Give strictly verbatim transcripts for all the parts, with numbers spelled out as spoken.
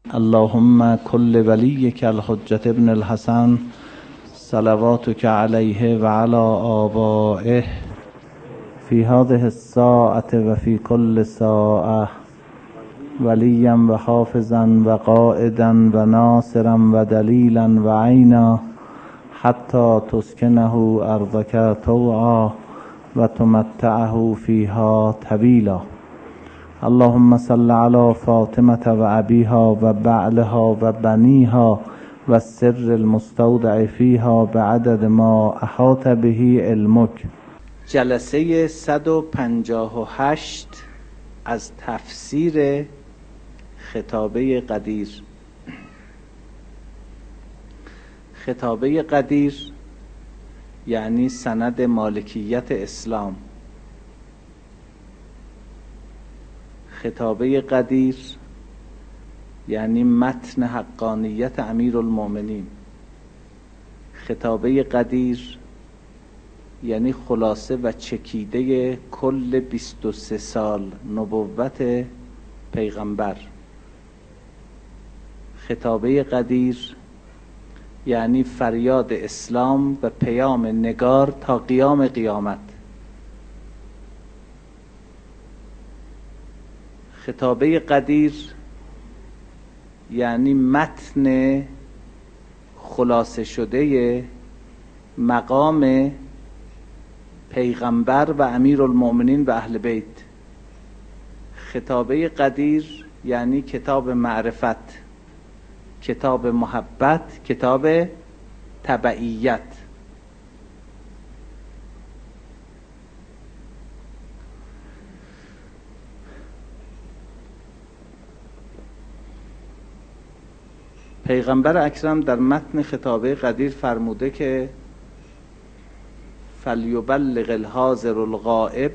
اللهم كل وليك الحجة ابن الحسن صلواتك عليه وعلى آبائه في هذه الساعة وفي كل ساعة وليا وحافظا وقائدا وناصرا ودليلا وعينا حتى تسكنه أرضك طوعا وتمتعه فيها طويلا. اللهم صل على فاطمة وأبيها وبعلها وبنيها والسر المستودع فيها بعدد ما احاط به علمك. جلسه صد و پنجاه و هشت از تفسیر خطابه قدیر. خطابه قدیر یعنی سند مالکیت اسلام. خطابه قدیر یعنی متن حقانیت امیرالمؤمنین. خطابه قدیر یعنی خلاصه و چکیده کل بیست و سه سال نبوت پیغمبر. خطابه قدیر یعنی فریاد اسلام و پیام نگار تا قیام قیامت. خطابه قدیر یعنی متن خلاصه شده مقام پیغمبر و امیرالمؤمنین و اهل بیت. خطابه قدیر یعنی کتاب معرفت، کتاب محبت، کتاب تبعیت. پیغمبر اکرم در متن خطابه قدیر فرموده که فلیبلغ الحاضر الغائب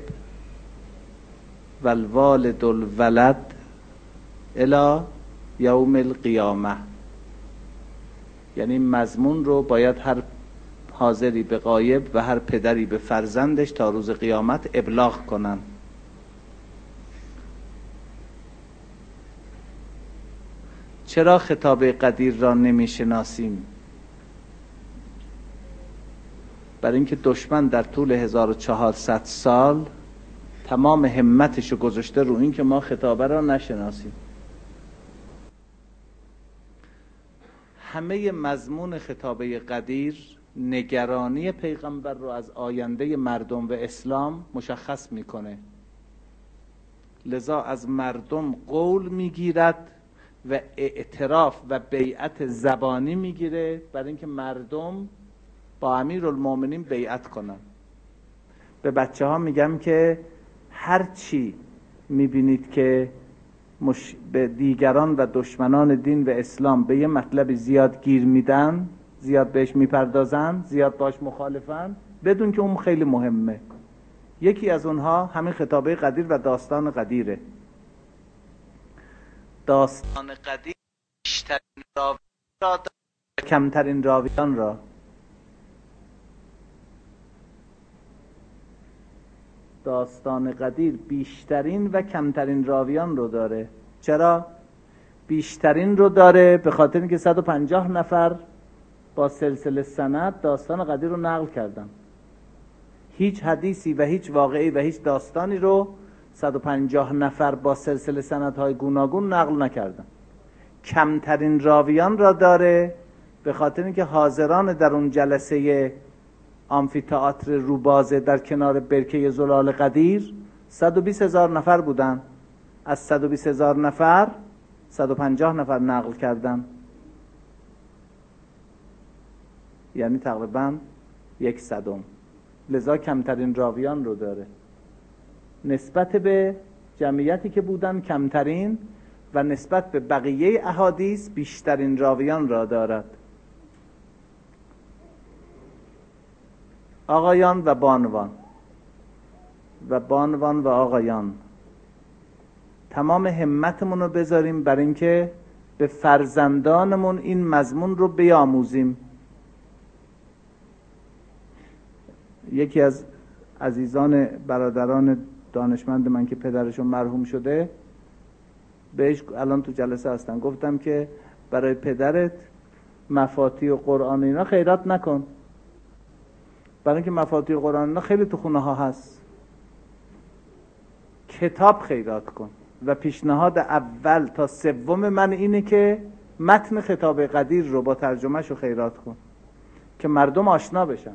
والوالد الولد الی یوم القیامه. یعنی مضمون رو باید هر حاضری به غایب و هر پدری به فرزندش تا روز قیامت ابلاغ کنن. چرا خطابه قدیر را نمی شناسیم؟ برای اینکه دشمن در طول هزار و چهارصد سال تمام همتشو گذاشته رو این که ما خطابه را نشناسیم. همه مضمون خطابه قدیر نگرانی پیغمبر رو از آینده مردم و اسلام مشخص میکنه. لذا از مردم قول میگیرد و اعتراف و بیعت زبانی میگیره برای اینکه مردم با امیرالمؤمنین بیعت کنن. به بچه ها میگم که هر چی میبینید که مش... به دیگران و دشمنان دین و اسلام به یه مطلب زیاد گیر میدن، زیاد بهش میپردازن، زیاد باش مخالفن، بدون که اون خیلی مهمه. یکی از اونها همین خطابه قدیر و داستان قدیره. داستان قدیر بیشترین راویان را و کمترین راویان را. داستان قدیر بیشترین و کمترین راویان رو داره. چرا؟ بیشترین رو داره به خاطر اینکه صد و پنجاه نفر با سلسله سند داستان قدیر رو نقل کردن. هیچ حدیثی و هیچ واقعی و هیچ داستانی رو صد و پنجاه نفر با سلسله سندهای گوناگون نقل نکردن. کمترین راویان را داره به خاطر اینکه حاضران در اون جلسه آمفی‌تئاتر روبازه در کنار برکه زلال قدیر صد و بیست هزار نفر بودن. از صد و بیست هزار نفر صد و پنجاه نفر نقل کردن، یعنی تقریبا یک صدم. لذا کمترین راویان رو داره نسبت به جمعیتی که بودن کمترین، و نسبت به بقیه احادیث بیشترین راویان را دارد. آقایان و بانوان و بانوان و آقایان، تمام همتمون رو بذاریم بر اینکه به فرزندانمون این مضمون رو بیاموزیم. یکی از عزیزان برادران دانشمند من که پدرشون مرحوم شده بهش الان تو جلسه هستن، گفتم که برای پدرت مفاتیح و قرآن اینا خیرات نکن، برای اینکه مفاتیح قرآن اینا خیلی تو خونه ها هست، کتاب خیرات کن. و پیشنهاد اول تا سوم من اینه که متن خطاب قدیر رو با ترجمهش رو خیرات کن که مردم آشنا بشن.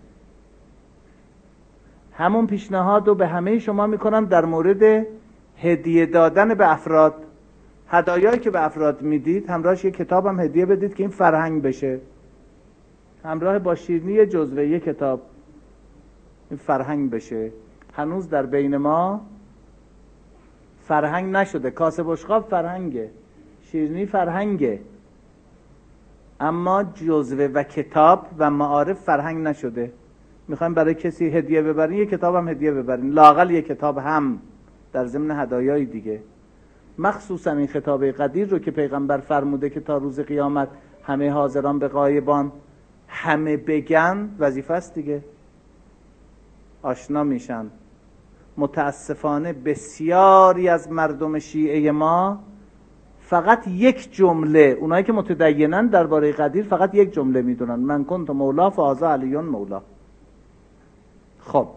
همون پیشنهاد رو به همه شما میکنم در مورد هدیه دادن به افراد. هدایایی که به افراد میدید همراهش یه کتاب هم هدیه بدید که این فرهنگ بشه، همراه با شیرینی جزوه یه کتاب این فرهنگ بشه. هنوز در بین ما فرهنگ نشده. کاسه بشقاب فرهنگه، شیرینی فرهنگه، اما جزوه و کتاب و معارف فرهنگ نشده. میخوایم برای کسی هدیه ببرین یه کتاب هم هدیه ببرین، لااقل یه کتاب هم در ضمن هدایای دیگه. مخصوصا این خطاب قدیر رو که پیغمبر فرموده که تا روز قیامت همه حاضران به غایبان همه بگن، وظیفه است دیگه، آشنا میشن. متاسفانه بسیاری از مردم شیعه ما فقط یک جمله، اونایی که متدینن درباره قدیر فقط یک جمله میدونن: من کنت مولا فهذا علی مولا. خب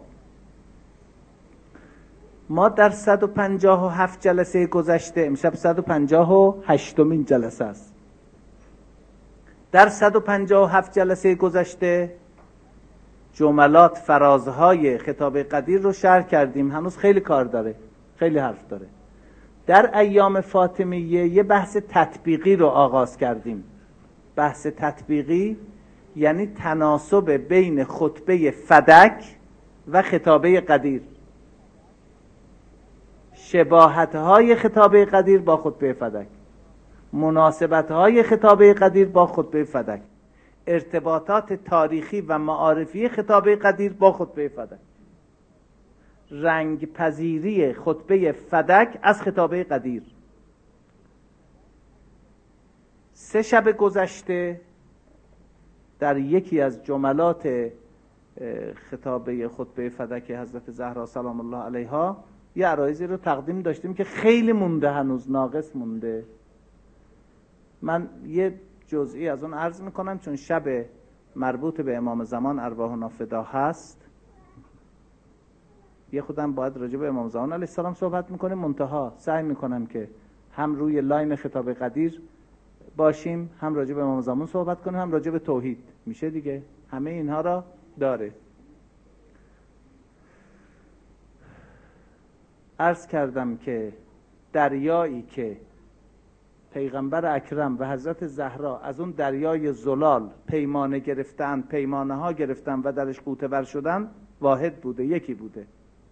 ما در صد و پنجاه و هفت جلسه گذشته، امشب صد و پنجاه و هشتمین جلسه است، در صد و پنجاه و هفت جلسه گذشته جملات فرازهای خطاب قدیر رو شرح کردیم. هنوز خیلی کار داره، خیلی حرف داره. در ایام فاطمیه یه بحث تطبیقی رو آغاز کردیم. بحث تطبیقی یعنی تناسب بین خطبه فدک و خطابه قدیر، شباهت‌های خطابه قدیر با خطبه فدک، مناسبت‌های خطابه قدیر با خطبه فدک، ارتباطات تاریخی و معارفی خطابه قدیر با خطبه فدک، رنگ پذیری خطبه فدک از خطابه قدیر. سه شب گذشته در یکی از جملات خطابه خطبه فدک حضرت زهرا سلام الله علیها یه عرایضی رو تقدیم داشتیم که خیلی مونده، هنوز ناقص مونده. من یه جزئی از اون عرض میکنم چون شب مربوط به امام زمان ارواحنا فدا هست. یه خودم باید راجع به امام زمان علیه السلام صحبت میکنیم، منتها سعی میکنم که هم روی لاین خطاب قدیر باشیم، هم راجع به امام زمان صحبت کنیم، هم راجع به توحید. میشه دیگه، همه اینها را داره. عرض کردم که دریایی که پیغمبر اکرم و حضرت زهرا از اون دریای زلال پیمانه گرفتن، پیمانه ها گرفتن و درش غوطه ور شدن، واحد بوده، یکی بوده.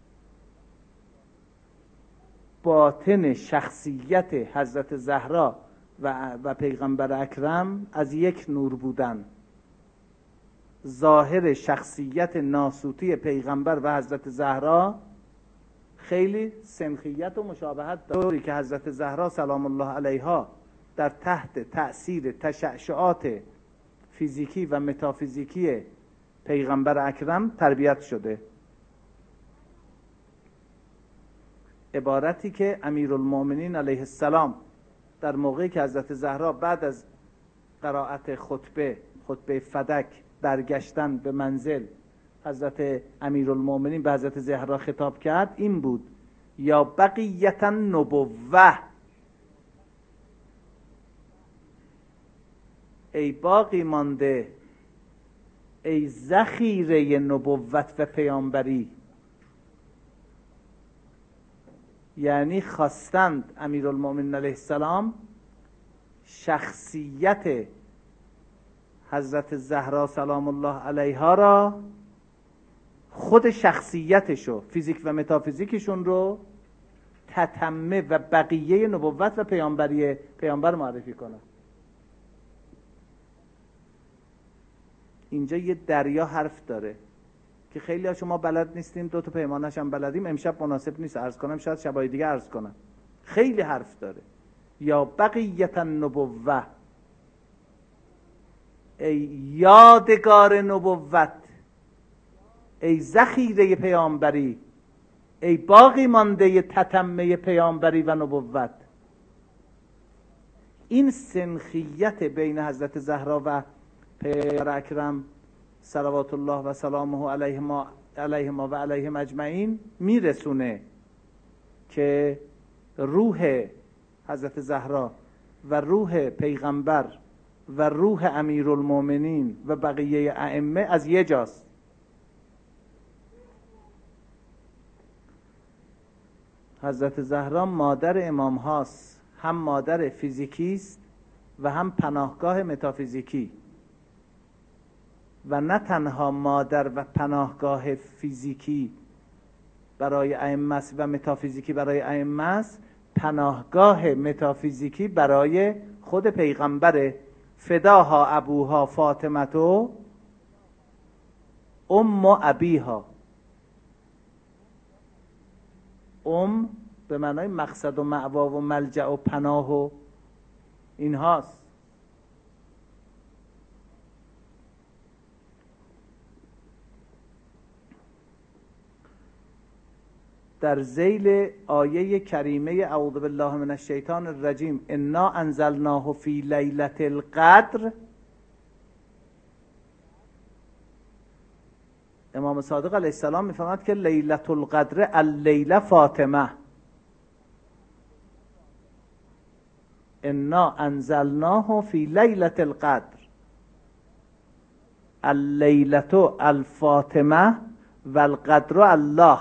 باطن شخصیت حضرت زهرا و, و پیغمبر اکرم از یک نور بودن. ظاهر شخصیت ناسوتی پیغمبر و حضرت زهرا خیلی سنخیت و مشابهت داره که حضرت زهرا سلام الله علیها در تحت تأثیر تشعشعات فیزیکی و متافیزیکی پیغمبر اکرم تربیت شده. عبارتی که امیرالمؤمنین علیه السلام در موقعی که حضرت زهرا بعد از قرائت خطبه خطبه فدک برگشتن به منزل، حضرت امیرالمؤمنین به حضرت زهرا خطاب کرد این بود: یا بقیت النبوه، ای باقی مانده، ای ذخیره نبوت و پیامبری. یعنی خواستند امیرالمؤمنین علیه السلام شخصیت حضرت زهرا سلام الله علیها را، خود شخصیتشو، فیزیک و متافیزیکشون رو تتمه و بقیه نبوت و پیامبری پیامبر معرفی کنه. اینجا یه دریا حرف داره که خیلی ها شما بلد نیستیم، دو تا پیمانش هم بلدیم. امشب مناسب نیست عرض کنم، شاید شبای دیگه عرض کنم. خیلی حرف داره. یا بقیت النبوه، ای یادگار نبوت، ای ذخیره پیامبری، ای باقی مانده تتمه پیامبری و نبوت. این سنخیت بین حضرت زهرا و پیامبر اکرم صلوات الله و سلامه علیهما علیهما و علیهم اجمعین میرسونه که روح حضرت زهرا و روح پیغمبر و روح امیرالمومنین و بقیه ائمه از یه جاست. حضرت زهرا مادر امام هاست، هم مادر فیزیکی است و هم پناهگاه متافیزیکی، و نه تنها مادر و پناهگاه فیزیکی برای ائمه است و متافیزیکی برای ائمه است، پناهگاه متافیزیکی برای خود پیغمبر. فداها ابوها فاطمه ام ابیها. ام به معنای مقصد و مأوا و ملجأ و پناه و اینهاست. در ذیل آیه کریمه اعوذ بالله من الشیطان الرجیم انا انزلناه فی لیلة القدر، امام صادق علیه السلام میفرماید که لیلة القدر اللیله فاطمه. انا انزلناه فی لیلة القدر اللیلة الفاطمه و القدر الله.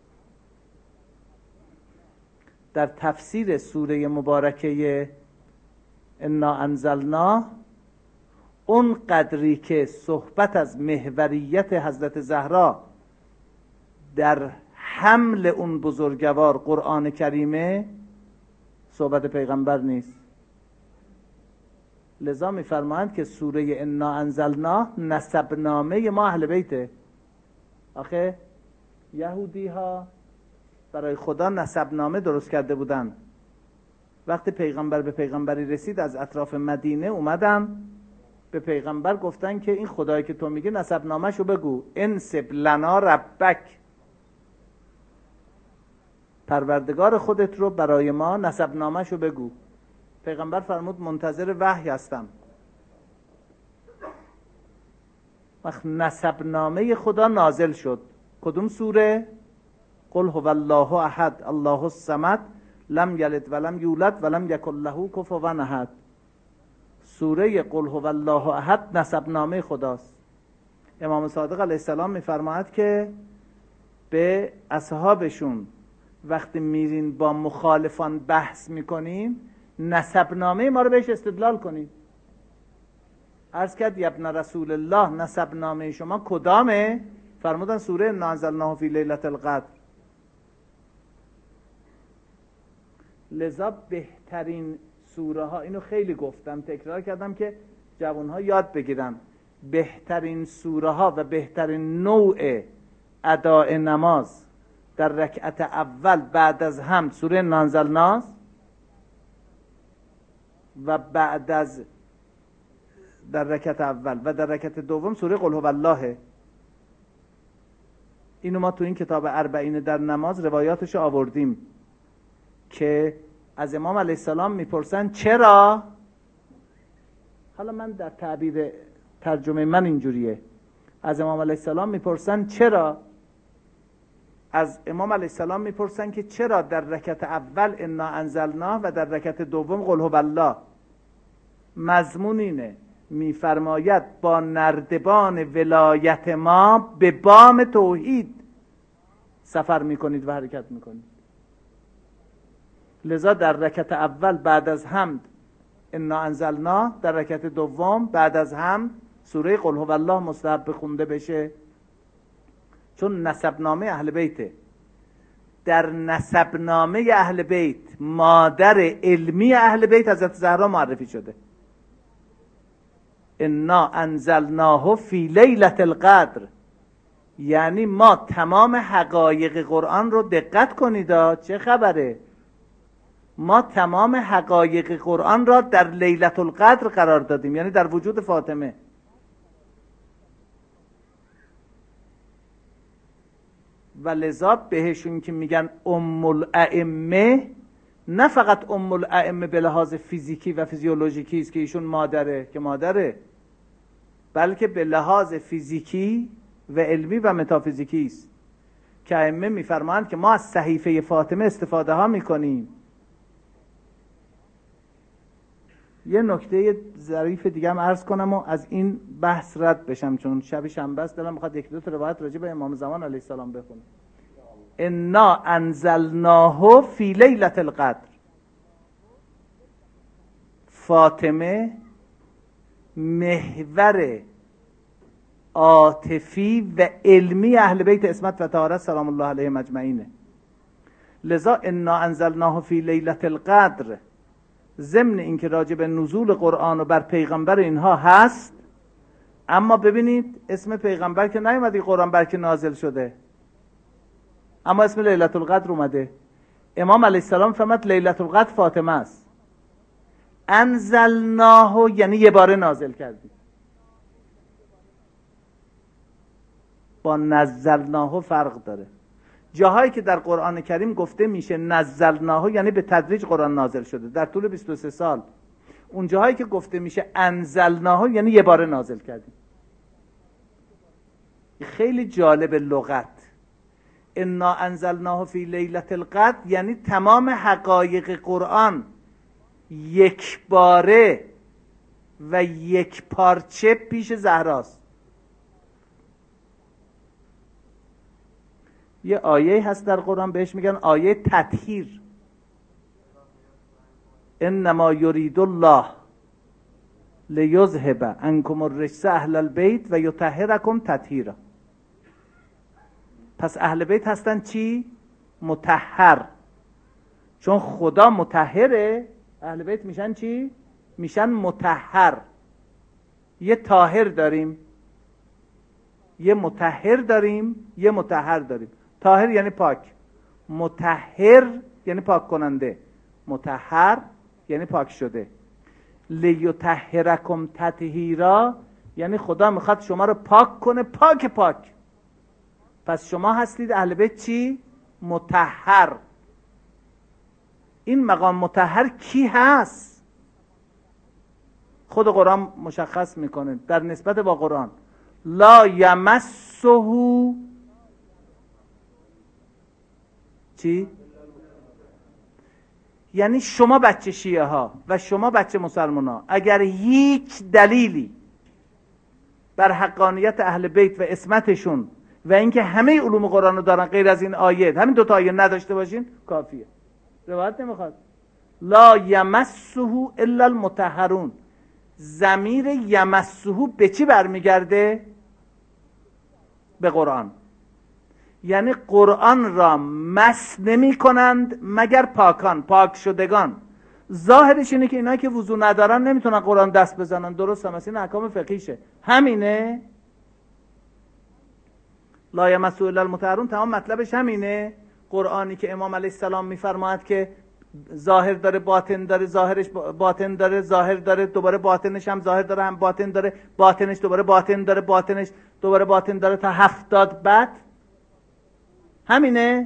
در تفسیر سوره مبارکه انا انزلنا، اون قدری که صحبت از محوریت حضرت زهرا در حمل اون بزرگوار قرآن کریمه، صحبت پیغمبر نیست. لذا میفرمایند که سوره انا انزلنا نسب نامه ما اهل بیته. آخه یهودی ها برای خدا نسب نامه درست کرده بودن. وقتی پیغمبر به پیغمبری رسید از اطراف مدینه اومدن به پیغمبر گفتن که این خدایی که تو میگه نسب نامه‌شو بگو، انسب لنا ربک، پروردگار خودت رو برای ما نسب نامه‌شو بگو. پیغمبر فرمود منتظر وحی هستم. وقت نسب نامه خدا نازل شد. کدوم سوره؟ قل هو الله احد الله الصمد لم یلد ولم یولد ولم یکن له کفوا احد. سوره قل هو الله احد نسب نامه خداست. امام صادق علیه السلام میفرماید که به اصحابشون وقتی میرین با مخالفان بحث میکنین نسب نامه ما رو بهش استدلال کنین. عرض کرد ابن رسول الله نسب نامه شما کدامه؟ فرمودن سوره انا انزلناه فی لیلة القدر. لذا بهترین سوره ها، اینو خیلی گفتم تکرار کردم که جوان ها یاد بگیرن، بهترین سوره ها و بهترین نوع اداء نماز در رکعت اول بعد از حمد سوره انا انزلناه و بعد از در رکعت اول و در رکعت دوم سوره قل هو الله. اینو ما تو این کتاب اربعین در نماز روایاتش آوردیم که از امام علیه السلام میپرسن چرا، حالا من در تعبیر ترجمه من اینجوریه، از امام علیه السلام میپرسن چرا، از امام علیه السلام میپرسن که چرا در رکعت اول انا انزلنا و در رکعت دوم قل هو الله. مضمون اینه، میفرماید با نردبان ولایت ما به بام توحید سفر میکنید و حرکت میکنید. لذا در رکعت اول بعد از حمد انا انزلنا، در رکعت دوم بعد از حمد سوره قل هو الله مستحب خونده بشه، چون نسب نامه اهل بیته. در نسب نامه اهل بیت مادر علمی اهل بیت حضرت زهرا معرفی شده. انا انزلناه فی لیلة القدر، یعنی ما تمام حقایق قرآن رو دقت کنید، چه خبره، ما تمام حقایق قرآن را در لیلة القدر قرار دادیم، یعنی در وجود فاطمه. و لذا بهشون که میگن ام الائمه، نه فقط ام الائمه به لحاظ فیزیکی و فیزیولوژیکی است که ایشون مادره که مادره، بلکه به لحاظ فیزیکی و علمی و متافیزیکی است که ائمه میفرمایند که ما از صحیفه فاطمه استفاده ها میکنیم. یه نکته ظریف دیگه هم عرض کنم و از این بحث رد بشم، چون شب شنبه است دلم میخواد یک دو تا روایت راجع به امام زمان علیه السلام بخونم. انا انزلناه فی لیلة القدر. فاطمه محور عاطفی و علمی اهل بیت عصمت و طهارت سلام الله علیهم اجمعینه. لذا انا انزلناه فی لیلة القدر، ضمن اینکه راجع به نزول قرآن و بر پیغمبر اینها هست، اما ببینید اسم پیغمبر که نیومده قرآن بر که نازل شده، اما اسم لیلة القدر اومده. امام علیه السلام فرمود لیلة القدر فاطمه است. انزلناه یعنی یه باره نازل کردیم. با نزلناه فرق داره. جاهایی که در قرآن کریم گفته میشه نزلناه یعنی به تدریج قرآن نازل شده در طول بیست و سه سال. اون جاهایی که گفته میشه انزلناه یعنی یه باره نازل کردیم. خیلی جالب لغت. انا انزلناه فی لیلة القدر یعنی تمام حقایق قرآن یک باره و یک پارچه پیش زهراست. یه آیه هست در قرآن بهش میگن آیه تطهیر. انما یرید الله لیذهب عنکم الرجس اهل البیت و یطهرکم تطهیرا. پس اهل بیت هستن چی؟ مطهر. چون خدا مطهره، اهل بیت میشن چی؟ میشن مطهر. یه طاهر داریم، یه مطهر داریم، یه مطهر داریم. طاهر یعنی پاک، مطهر یعنی پاک کننده، مطهر یعنی پاک شده. لیطهرکم تطهیرا یعنی خدا میخواد شما رو پاک کنه، پاک پاک. پس شما هستید اهل بیت چی؟ مطهر. این مقام مطهر کی هست؟ خود قرآن مشخص میکنه در نسبت با قرآن. لا یمسه چی؟ یعنی شما بچه شیعه ها و شما بچه مسلمان ها اگر هیچ دلیلی بر حقانیت اهل بیت و عصمتشون و اینکه همه علوم قرآن رو دارن غیر از این آیه، همین دو تا آیه نداشته باشین کافیه. روایت نمیخواد. لا یمسه الا المطهرون. ضمیر یمسه به چی برمیگرده؟ به قرآن. یعنی قرآن را مس نمی کنند مگر پاکان، پاک شدگان. ظاهرش اینه که اینا که وضو ندارن نمیتونن قرآن دست بزنن. درست هم است، این احکام فقهیشه. همینه. لا یمسه الا المطهرون تمام مطلبش همینه. قرآنی که امام علیه السلام میفرماید که ظاهر داره باطن داره، ظاهرش باطن داره، ظاهر داره دوباره باطنش هم ظاهر داره هم باطن داره، باطنش دوباره باطن داره، باطنش دوباره باطن داره تا هفتاد بعد. همینه.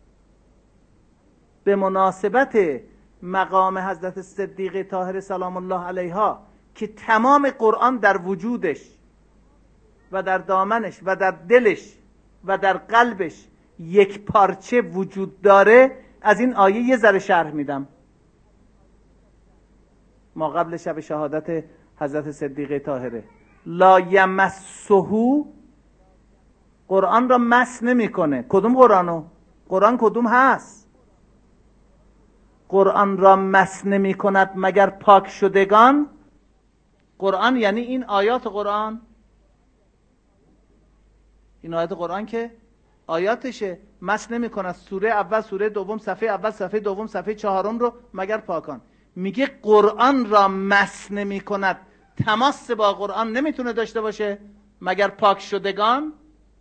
به مناسبت مقام حضرت صدیقه طاهره سلام الله علیها که تمام قرآن در وجودش و در دامنش و در دلش و در قلبش یک پارچه وجود داره، از این آیه یه ذره شرح میدم. ما قبل شب شهادت حضرت صدیقه طاهره لا یمسه، قرآن را مس نمیکنه. کدوم قرآنو؟ قرآن کدوم هست؟ قرآن را مس نمی کند مگر پاک شدگان. قرآن یعنی این آیات قرآن، این آیات قرآن که آیاتشه مس نمی کند. سوره اول، سوره دوم، صفحه اول، صفحه دوم، صفحه چهارم رو مگر پاکان. میگه قرآن را مس نمی کند، تماس با قرآن نمیتونه داشته باشه مگر پاک شدگان.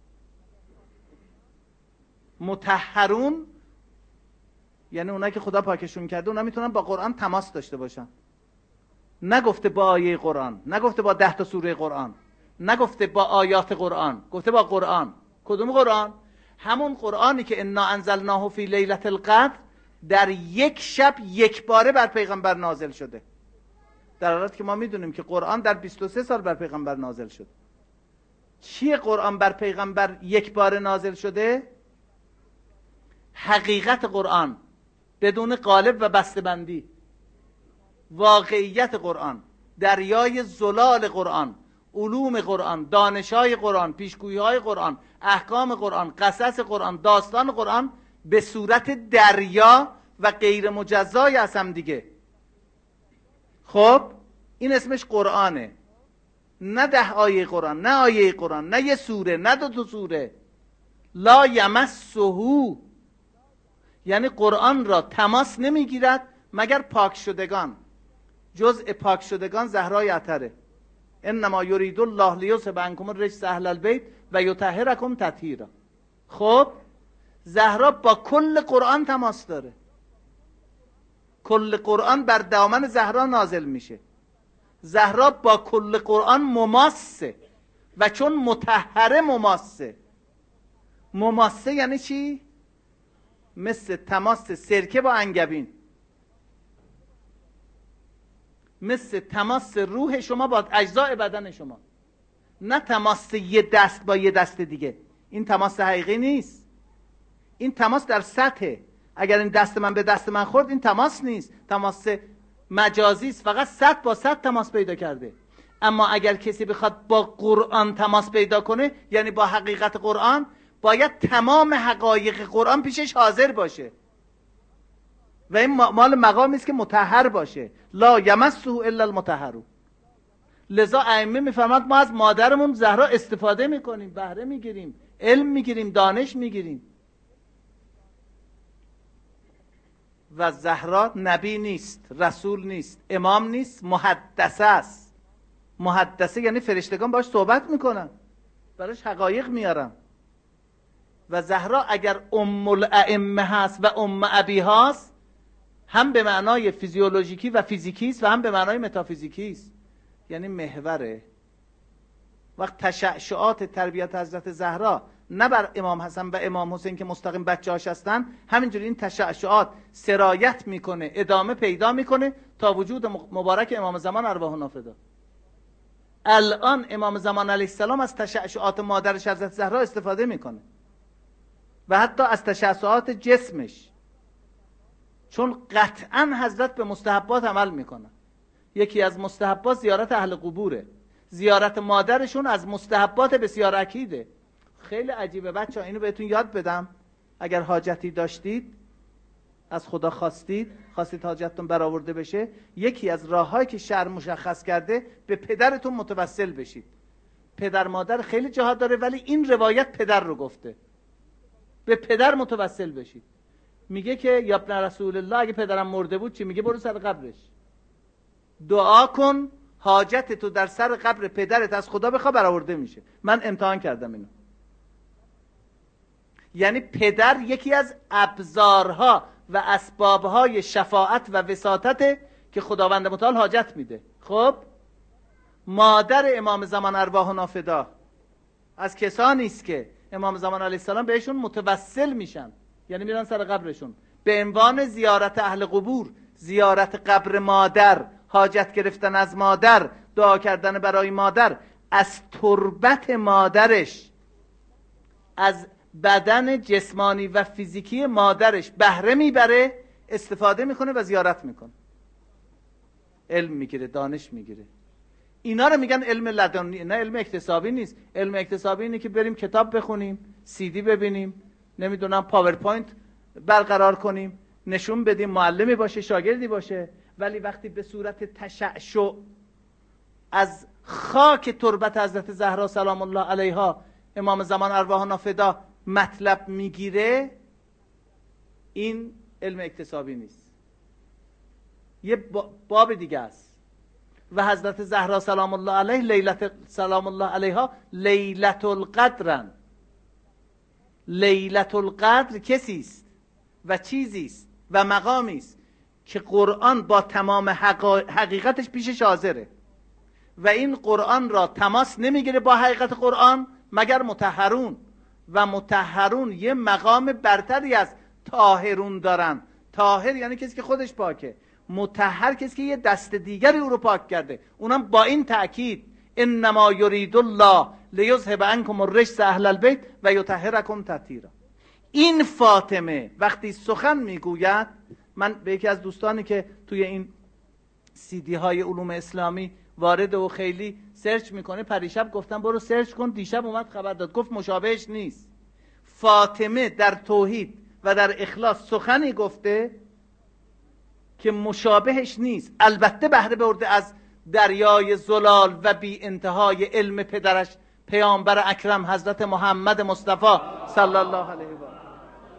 مطهرون یعنی اونایی که خدا پاکشون کرده، اونا میتونن با قرآن تماس داشته باشن. نگفته با آیه قرآن، نگفته با ده تا سوره قرآن، نگفته با آیات قرآن، گفته با قرآن. کدوم قرآن؟ همون قرآنی که انا انزلناه فی لیلة القدر در یک شب یک باره بر پیغمبر نازل شده، در حالیه که ما میدونیم که قرآن در بیست و سه سال بر پیغمبر نازل شد. چیه قرآن بر پیغمبر یک باره نازل شده؟ حقیقت قرآن بدون قالب و بسته‌بندی، واقعیت قرآن، دریای زلال قرآن، علوم قرآن، دانش‌های قرآن، پیشگویی‌های قرآن، احکام قرآن، قصص قرآن، داستان قرآن به صورت دریا و غیر مجزای از هم دیگه. خب این اسمش قرآنه، نه ده آیه قرآن، نه آیه قرآن، نه یه سوره، نه دو تا سوره. لا یمسه، یعنی قرآن را تماس نمیگیرد مگر پاک شدگان. جزء پاک شدگان زهرای عطره. انما یرید الله لیذهب عنکم الرجس اهل البیت و یطهرکم تطهیرا. خب زهرا با کل قرآن تماس داره، کل قرآن بر دامن زهرا نازل میشه. زهرا با کل قرآن مماسه و چون مطهره مماسه. مماسه یعنی چی؟ مثل تماس سرکه با انگبین، مثل تماس روح شما با اجزای بدن شما، نه تماس یه دست با یه دست دیگه. این تماس حقیقی نیست، این تماس در سطحه. اگر این دست من به دست من خورد این تماس نیست، تماس مجازی است، فقط سطح با سطح تماس پیدا کرده. اما اگر کسی بخواد با قرآن تماس پیدا کنه، یعنی با حقیقت قرآن، باید تمام حقایق قرآن پیشش حاضر باشه و این مال مقامی است که مطهر باشه. لا یمسه الا المطهرون. لذا ائمه میفرماد ما از مادرمون زهرا استفاده میکنیم، بهره میگیریم، علم میگیریم، دانش میگیریم. و زهرا نبی نیست، رسول نیست، امام نیست، محدثه است. محدثه یعنی فرشتگان باش صحبت میکنن، براش حقایق میارن. و زهرا اگر ام الائمه هست و ام ابی هست، هم به معنای فیزیولوژیکی و فیزیکی است و هم به معنای متافیزیکی است، یعنی محوره. وقت تشعشعات تربیت حضرت زهرا نه بر امام حسن و امام حسین که مستقیم بچه‌هاش هستن، همینجوری این تشعشعات سرایت میکنه، ادامه پیدا میکنه تا وجود مبارک امام زمان ارواحنا فدا. الان امام زمان علیه السلام از تشعشعات مادرش حضرت زهرا استفاده میکنه و حتی از تشعشعات جسمش، چون قطعا حضرت به مستحبات عمل میکنه. یکی از مستحبات زیارت اهل قبوره، زیارت مادرشون از مستحبات بسیار اکیده. خیلی عجیبه بچه ها، اینو بهتون یاد بدم. اگر حاجتی داشتید، از خدا خواستید، خواستید حاجتتون برآورده بشه، یکی از راههایی که شرع مشخص کرده به پدرتون متوسل بشید. پدر مادر خیلی جهات داره، ولی این روایت پدر رو گفته، به پدر متوسل بشید. میگه که یا ابن رسول الله، اگه پدرم مرده بود چی؟ میگه برو سر قبرش دعا کن، حاجت تو در سر قبر پدرت از خدا بخوا، برآورده میشه. من امتحان کردم اینو. یعنی پدر یکی از ابزارها و اسبابهای شفاعت و وساطته که خداوند متعال حاجت میده. خب مادر امام زمان ارواحنا فدا از کسانی است که امام زمان علیه السلام بهشون متوسل میشن، یعنی میرن سر قبرشون به عنوان زیارت اهل قبور، زیارت قبر مادر، حاجت گرفتن از مادر، دعا کردن برای مادر، از تربت مادرش، از بدن جسمانی و فیزیکی مادرش بهره میبره، استفاده میکنه و زیارت میکنه، علم میگیره، دانش میگیره. اینا رو میگن علم لدنی، نه علم اکتسابی نیست. علم اکتسابی اینه که بریم کتاب بخونیم، سی دی ببینیم، نمیدونم پاورپوینت برقرار کنیم، نشون بدیم، معلمی باشه، شاگردی باشه. ولی وقتی به صورت تشعشع از خاک تربت حضرت زهرا سلام الله علیها امام زمان ارواحنا فدا مطلب میگیره، این علم اکتسابی نیست، یه باب دیگه است. و حضرت زهرا سلام الله علیه لیلت سلام الله علیها لیلت القدرن. لیلت القدر کسی است و چیزی است و مقامی است که قرآن با تمام حقیقتش پیشش حاضره و این قرآن را تماس نمیگیره با حقیقت قرآن مگر مطهرون، و مطهرون یه مقام برتری از طاهرون دارن. طاهر یعنی کسی که خودش پاکه، مطهر کسی که یه دست دیگری او رو پاک کرده، اونم با این تأکید انما یرید الله لیذهب عنکم الرجس اهل البیت و یطهرکم تطهیرا. این فاطمه وقتی سخن میگوید، من به یکی از دوستانی که توی این سیدی های علوم اسلامی وارد و خیلی سرچ میکنه، پریشب گفتم برو سرچ کن، دیشب اومد خبر داد، گفت مشابهش نیست. فاطمه در توحید و در اخلاص سخنی گفته که مشابهش نیست. البته بهره برده از دریای زلال و بی انتهای علم پدرش پیامبر اکرم حضرت محمد مصطفی صلی الله علیه و آله.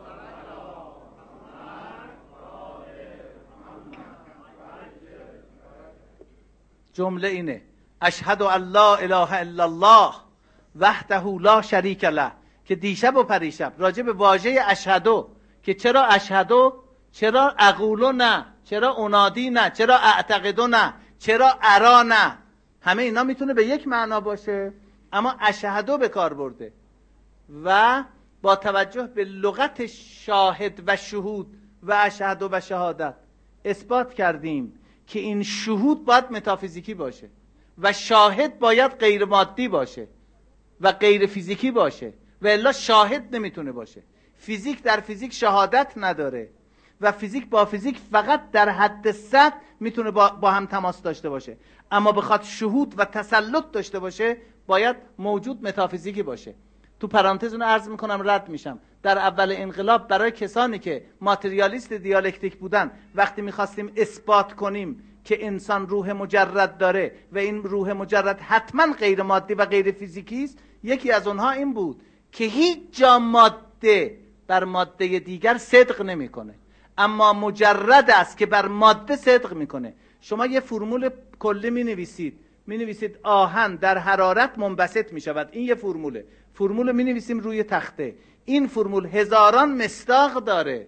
جمله اینه: اشهد ان لا اله الا الله وحده لا شریک له، که دیشب و پریشب راجع به واژه اشهدو که چرا اشهدو، چرا اقولو نه، چرا انادی نه، چرا اعتقدو نه، چرا ارا نه، همه اینا میتونه به یک معنا باشه، اما اشهدو به کار برده و با توجه به لغت شاهد و شهود و اشهدو و شهادت اثبات کردیم که این شهود باید متافیزیکی باشه و شاهد باید غیر مادی باشه و غیر فیزیکی باشه و الا شاهد نمیتونه باشه. فیزیک در فیزیک شهادت نداره و فیزیک با فیزیک فقط در حد سطح میتونه با, با هم تماس داشته باشه، اما بخواد شهود و تسلط داشته باشه باید موجود متافیزیکی باشه. تو پرانتز اونو عرض میکنم رد میشم. در اول انقلاب برای کسانی که ماتریالیست دیالکتیک بودن، وقتی میخواستیم اثبات کنیم که انسان روح مجرد داره و این روح مجرد حتما غیر مادی و غیر فیزیکی است، یکی از اونها این بود که هیچ جا ماده بر ماده دیگر صدق نمیکنه، اما مجرد است که بر ماده صدق میکنه. شما یه فرمول کلی می نویسید، می نویسید آهن در حرارت منبسط می شود، این یه فرموله، فرمول می نویسیم روی تخته، این فرمول هزاران مصداق داره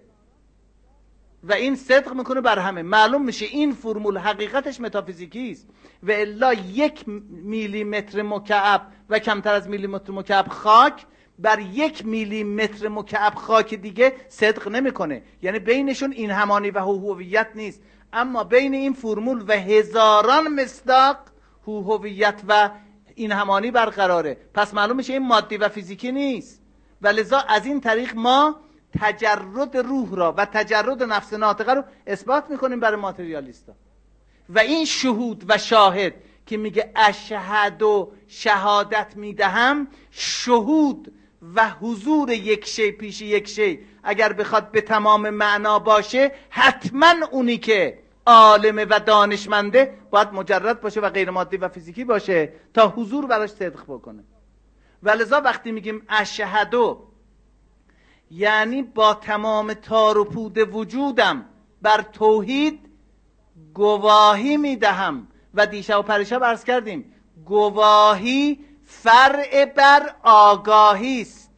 و این صدق میکنه بر همه. معلوم میشه این فرمول حقیقتش متافیزیکی است و الا یک میلی متر مکعب و کمتر از میلی متر مکعب خاک بر یک میلی متر مکعب خاک دیگه صدق نمیکنه، یعنی بینشون این همانی و هویت نیست، اما بین این فرمول و هزاران مصداق هویت و این همانی برقراره. پس معلوم میشه این مادی و فیزیکی نیست و لذا از این طریق ما تجرد روح را و تجرد نفس ناطقه رو اثبات میکنیم برای ماتریالیستا. و این شهود و شاهد که میگه اشهد و شهادت میدهم، شهود و حضور یک شی پیش یک شی اگر بخواد به تمام معنا باشه، حتما اونی که عالم و دانشمنده باید مجرد باشه و غیر مادی و فیزیکی باشه تا حضور براش صدق بکنه. و لذا وقتی میگیم اشهدو یعنی با تمام تار و پود وجودم بر توحید گواهی میدهم. و دیشب و پریشب عرض کردیم گواهی فرع بر آگاهی است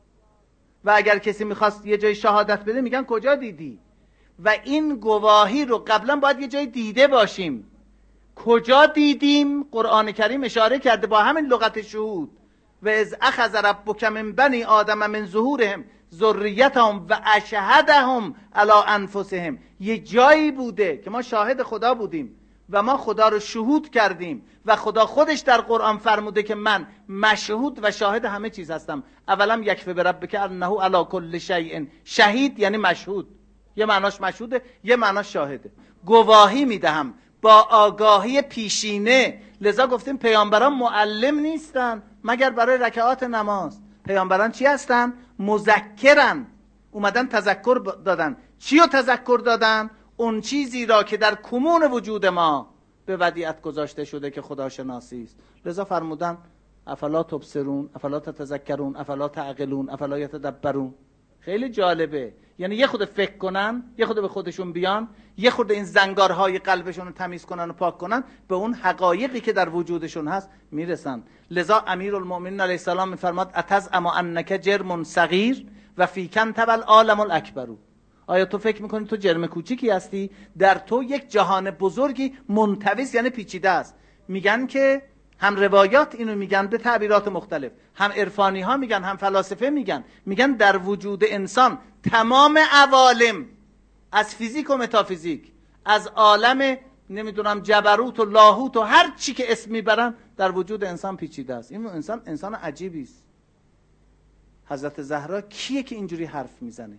و اگر کسی میخواست یه جای شهادت بده میگن کجا دیدی؟ و این گواهی رو قبلا باید یه جای دیده باشیم. کجا دیدیم؟ قرآن کریم اشاره کرده با همین لغت شهود: و اذ اخذ ربک من بنی آدم من ظهورهم ذریتهم و اشهدهم علی انفسهم. یه جایی بوده که ما شاهد خدا بودیم و ما خدا رو شهود کردیم و خدا خودش در قرآن فرموده که من مشهود و شاهد همه چیز هستم. اولم یکفی بربک انه علی کل شیء شهید، یعنی مشهود، یه معناش مشهوده، یه معناش شاهده. گواهی میدهم با آگاهی پیشینه. لذا گفتیم پیامبران معلم نیستن مگر برای رکعات نماز. پیامبران چی هستن؟ مذکرن، اومدن تذکر دادن. چی رو تذکر دادن؟ اون چیزی را که در کمون وجود ما به ودیعت گذاشته شده که خداشناسی است. لذا فرمودن افلا تبصرون، افلا تتذکرون، افلا تعقلون، افلا یتدبرون. خیلی جالبه، یعنی یه خود فکر کنن، یه خود به خودشون بیان، یه خود این زنگارهای قلبشون رو تمیز کنن و پاک کنن، به اون حقایقی که در وجودشون هست میرسن. لذا امیرالمؤمنین علیه السلام میفرماد اتزعم انک جرم صغیر و فیکن تبل عالم الاکبر. آیا تو فکر میکنی تو جرم کوچیکی هستی؟ در تو یک جهان بزرگی منتویس یعنی پیچیده است. میگن که هم روایات اینو میگن به تعبیرات مختلف، هم عرفانی ها میگن، هم فلاسفه میگن، میگن در وجود انسان تمام عوالم از فیزیک و متافیزیک، از عالم نمیدونم جبروت و لاهوت و هر چی که اسم میبرن در وجود انسان پیچیده است. این انسان انسان عجیبی است. حضرت زهرا کیه که اینجوری حرف میزنه؟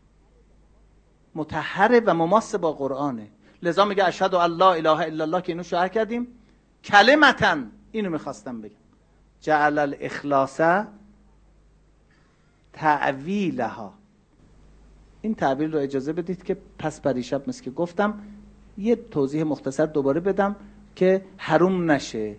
مطهره و مماس با قرآنه. لذا میگه اشهد ان لا اله الا الله که اینو شرح کردیم. کلمتا اینو میخواستم بگم، جعل الاخلاص تعویلها. این تعبیر رو اجازه بدید که پس پریشب مثل که گفتم یه توضیح مختصر دوباره بدم که حروم نشه.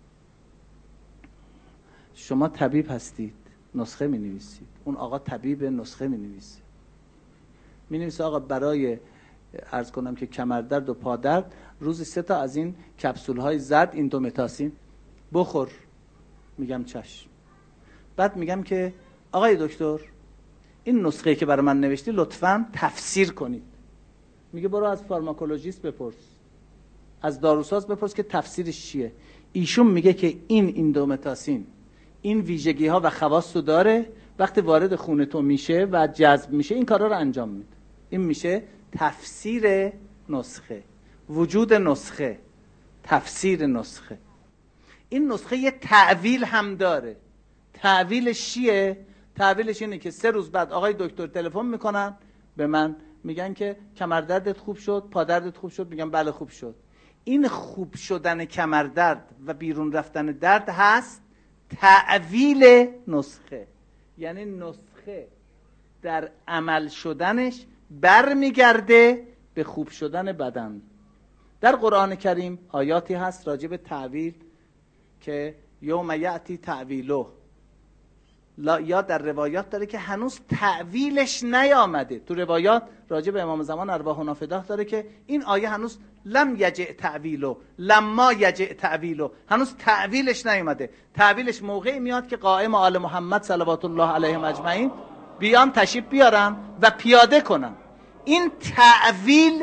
شما طبیب هستید، نسخه می نویسید. اون آقا طبیب، نسخه می نویسید. می نویسید آقا برای عرض کنم که کمردرد و پادرد روزی سه تا از این کپسول های زرد ایندومتاسین بخور. میگم چشم. بعد میگم که آقای دکتر این نسخه که برای من نوشتی لطفاً تفسیر کنید. میگه برو از فارماکولوژیست بپرس، از داروساز بپرس که تفسیرش چیه. ایشون میگه که این ایندومتاسین این ویژگی ها و خواص رو داره، وقتی وارد خون تو میشه و جذب میشه این کارا رو انجام میده. این میشه تفسیر نسخه، وجود نسخه، تفسیر نسخه. این نسخه یه تعویل هم داره. تعویلش چیه؟ تعویلش اینه که سه روز بعد آقای دکتر تلفن میکنن به من، میگن که کمردردت خوب شد، پادردت خوب شد. میگم بله خوب شد. این خوب شدن کمردرد و بیرون رفتن درد هست تعویل نسخه. یعنی نسخه در عمل شدنش برمیگرده به خوب شدن بدن. در قرآن کریم آیاتی هست راجع به تعویل که یوم یأتی تعویله، یا در روایات داره که هنوز تعویلش نیامده. تو روایات راجع به امام زمان ارواحنا فداه داره که این آیه هنوز لم یجع تعویله، لما یجع تعویله، هنوز تعویلش نیامده. تعویلش موقعی میاد که قائم آل محمد صلوات الله علیهم اجمعین بیان تشریف بیارن و پیاده کنن. این تعویل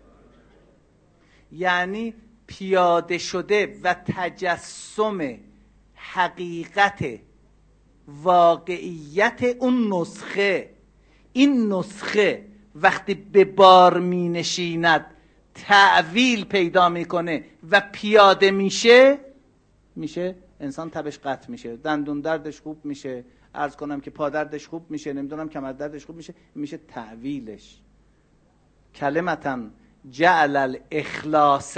یعنی پیاده شده و تجسم حقیقت واقعیت اون نسخه. این نسخه وقتی به بار می نشیند تعویل پیدا میکنه و پیاده میشه، میشه انسان تبش قطع میشه، دندون دردش خوب میشه، عرض کنم که پادردش خوب میشه، نمیدونم کمر دردش خوب میشه. میشه تعویلش. کلمتا جعل الاخلاص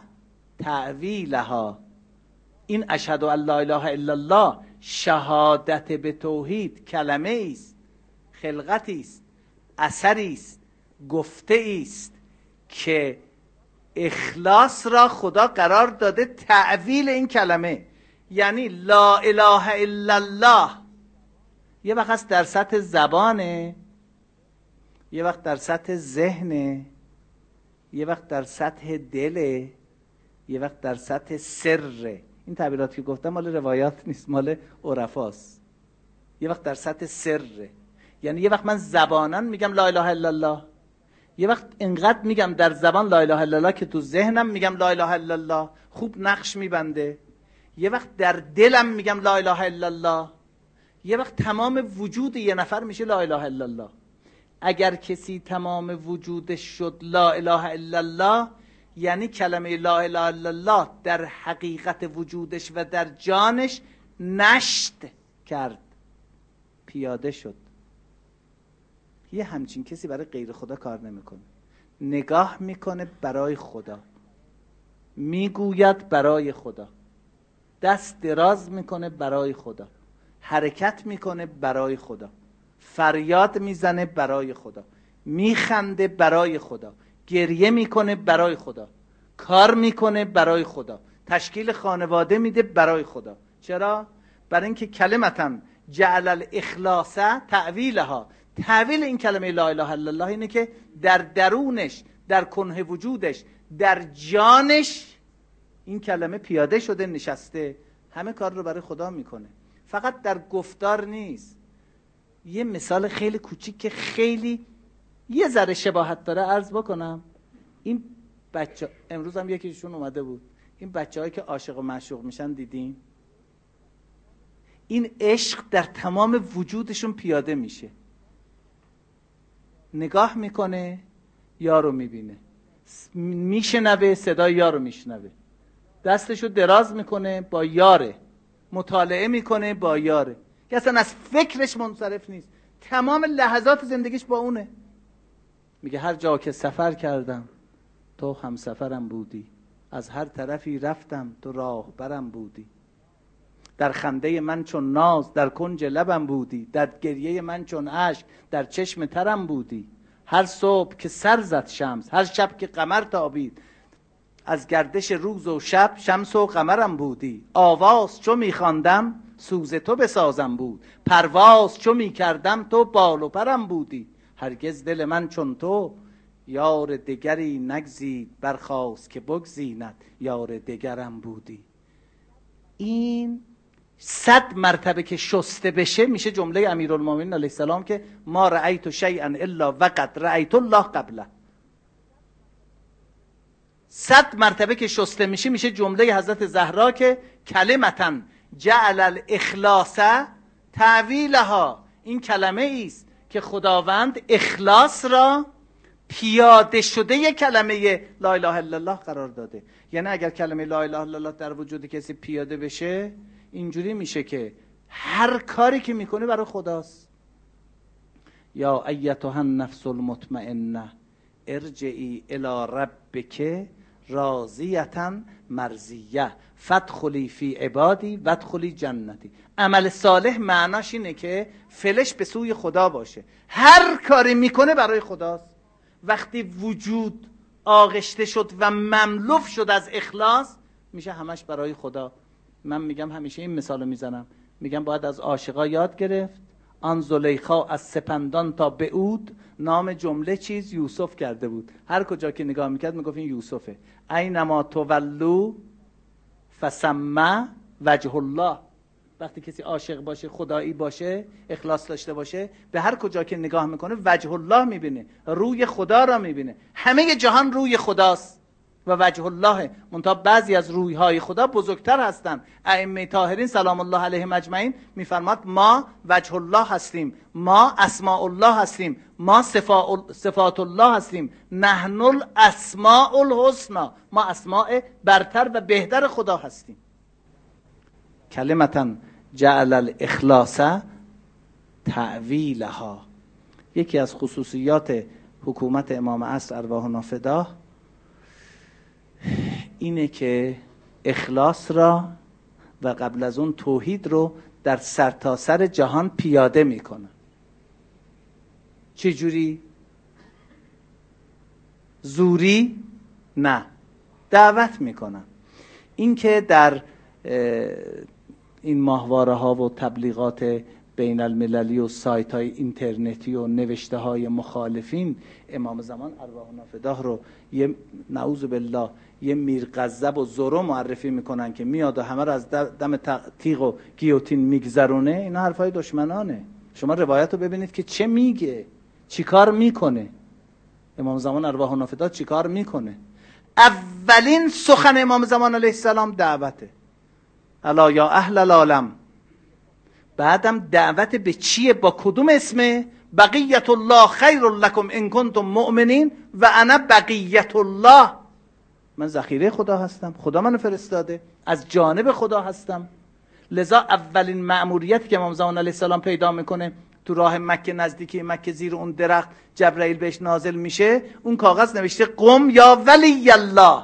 تعویلها. این اشهد ان لا اله الا الله شهادت به توحید کلمه است، خلقتی است، اثری است، گفته است که اخلاص را خدا قرار داده تعویل این کلمه. یعنی لا اله الا الله یه وقت در سطح زبانه، یه وقت در سطح ذهنه، یه وقت در سطح دله، یه وقت در سطح سره. این تعبیرات که گفتم مال روایات نیست، مال عرفاست. یه وقت در سطح سره، یعنی یه وقت من زبانن میگم لا اله الا الله، یه وقت اینقدر میگم در زبان لا اله الا الله که تو ذهنم میگم لا اله الا الله، خوب نقش میبنده. یه وقت در دلم میگم لا اله الا الله، یه وقت تمام وجود یه نفر میشه لا اله الا الله. اگر کسی تمام وجودش شد لا اله الا الله، یعنی کلمه لا اله الا الله در حقیقت وجودش و در جانش نشت کرد، پیاده شد. یه همچین کسی برای غیر خدا کار نمیکنه. نگاه میکنه برای خدا، میگوید برای خدا، دست دراز میکنه برای خدا، حرکت میکنه برای خدا، فریاد میزنه برای خدا، میخنده برای خدا، گریه میکنه برای خدا، کار میکنه برای خدا، تشکیل خانواده میده برای خدا. چرا؟ برای اینکه کلمتا جعل الاخلاص تعویلها. تعویل این کلمه لا اله الا الله اینه که در درونش، در کنه وجودش، در جانش این کلمه پیاده شده، نشسته، همه کار رو برای خدا میکنه. فقط در گفتار نیست. یه مثال خیلی کوچیک که خیلی یه ذره شباهت داره عرض بکنم. این بچه امروز هم یکیشون اومده بود، این بچه هایی که عاشق و معشوق میشن دیدین؟ این عشق در تمام وجودشون پیاده میشه. نگاه میکنه، یارو میبینه، میشنوه صدای یارو میشنوه، دستشو دراز میکنه با یاره، مطالعه میکنه با یاره، که اصلا از فکرش منصرف نیست، تمام لحظات زندگیش با اونه. میگه هر جا که سفر کردم تو هم سفرم بودی، از هر طرفی رفتم تو راهبرم بودی، در خنده من چون ناز در کنج لبم بودی، در گریه من چون اشک در چشم ترم بودی، هر صبح که سر زد شمس، هر شب که قمر تابید، از گردش روز و شب شمس و قمرم بودی، آواز چو میخواندم سوز تو بسازم بود، پرواز چو میکردم تو بال و پرم بودی، هرگز دل من چون تو یار دگری نگزید، برخاست که بگزیند یار دگرم بودی. این صد مرتبه که شسته بشه میشه جمله امیرالمومنین علیه السلام که ما رأیت شیئا الا وقد رأیت الله قبله. صد مرتبه که شسته میشه میشه جمله حضرت زهرا که کلمتا جعل الاخلاص تعویلها. این کلمه است که خداوند اخلاص را پیاده شده کلمه لا اله الا الله قرار داده. یعنی اگر کلمه لا اله الا الله در وجود کسی پیاده بشه اینجوری میشه که هر کاری که میکنه برای خداست. یا ایتها النفس المطمئنه ارجعی الی ربک راضیه مرضیه فادخلی فی عبادی وادخلی جنتی. عمل صالح معناش اینه که فلش به سوی خدا باشه، هر کاری میکنه برای خداست. وقتی وجود آغشته شد و مملو شد از اخلاص میشه همش برای خدا. من میگم همیشه این مثالو میزنم، میگم باید از عاشقا یاد گرفت. آن زلیخا از سپندان تا بعود نام جمله چیز یوسف کرده بود، هر کجا که نگاه میکرد میگفت این یوسفه. اینما تولوا فثم وجه الله. وقتی کسی عاشق باشه، خدایی باشه، اخلاص داشته باشه، به هر کجا که نگاه میکنه وجه الله میبینه، روی خدا را میبینه. همه جهان روی خداست و وجه الله. منتها بعضی از رویهای خدا بزرگتر هستن. ائمه طاهرین سلام الله علیهم اجمعین میفرماد ما وجه الله هستیم، ما اسماء الله هستیم، ما صفات الله هستیم، نحن الاسماء الحسنا، ما اسماء برتر و بهتر خدا هستیم. کلمتا جعل الاخلاص تعویلها. یکی از خصوصیات حکومت امام عصر ارواحنا فداه اینه که اخلاص را و قبل از اون توحید رو در سرتاسر سر جهان پیاده میکنن. چجوری؟ زوری؟ نه، دعوت میکنن. این که در این ماهواره ها و تبلیغات بین المللی و سایت های اینترنتی و نوشته های مخالفین امام زمان ارواحنا فداه رو یه نعوذ بالله یه میرغضب و زورو معرفی میکنن که میاد و همه رو از دم تیغ و گیوتین میگذرونه. اینا حرفای دشمنانه. شما روایت رو ببینید که چه میگه، چیکار میکنه. امام زمان ارواحنا فداه چیکار میکنه؟ اولین سخن امام زمان علیه السلام دعوته، الا یا اهل العالم. بعدم دعوت به چیه؟ با کدوم اسمه؟ بقیت الله خیر لکم ان کنتم مؤمنین و انا بقیت الله. من ذخیره خدا هستم، خدا منو فرستاده، از جانب خدا هستم. لذا اولین مأموریتی که امام زمان علیه السلام پیدا میکنه تو راه مکه، نزدیکی مکه، زیر اون درخت جبرائیل بهش نازل میشه، اون کاغذ نوشته قم یا ولی الله.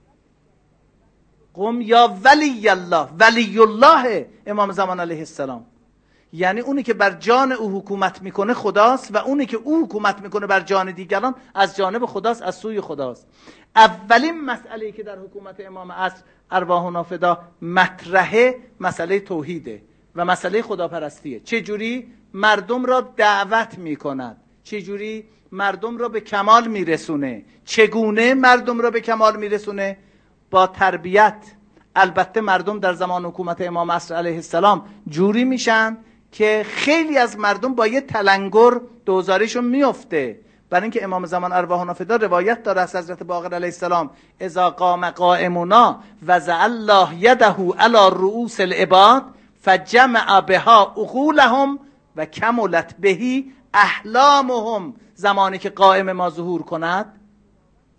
قم یا ولی الله. ولی الله امام زمان علیه السلام یعنی اونی که بر جان او حکومت میکنه خداست و اونی که او حکومت میکنه بر جان دیگران از جانب خداست، از سوی خداست. اولین مسئله‌ای که در حکومت امام عصر ارواحنا فداه مطرحه مسئله توحیده و مسئله خداپرستیه. چجوری مردم را دعوت میکند، چجوری مردم را به کمال میرسونه. چگونه مردم را به کمال میرسونه؟ با تربیت. البته مردم در زمان حکومت امام عصر علیه السلام جوری میشن که خیلی از مردم با یه تلنگر دوزاریشون میفته. برای اینکه امام زمان ارواحنا فداه روایت داره از حضرت باقر علیه السلام اذا قام قائمنا وضع الله یده علی رؤوس العباد فجمع بها عقولهم و کملت بهی احلامهم. زمانی که قائم ما ظهور کند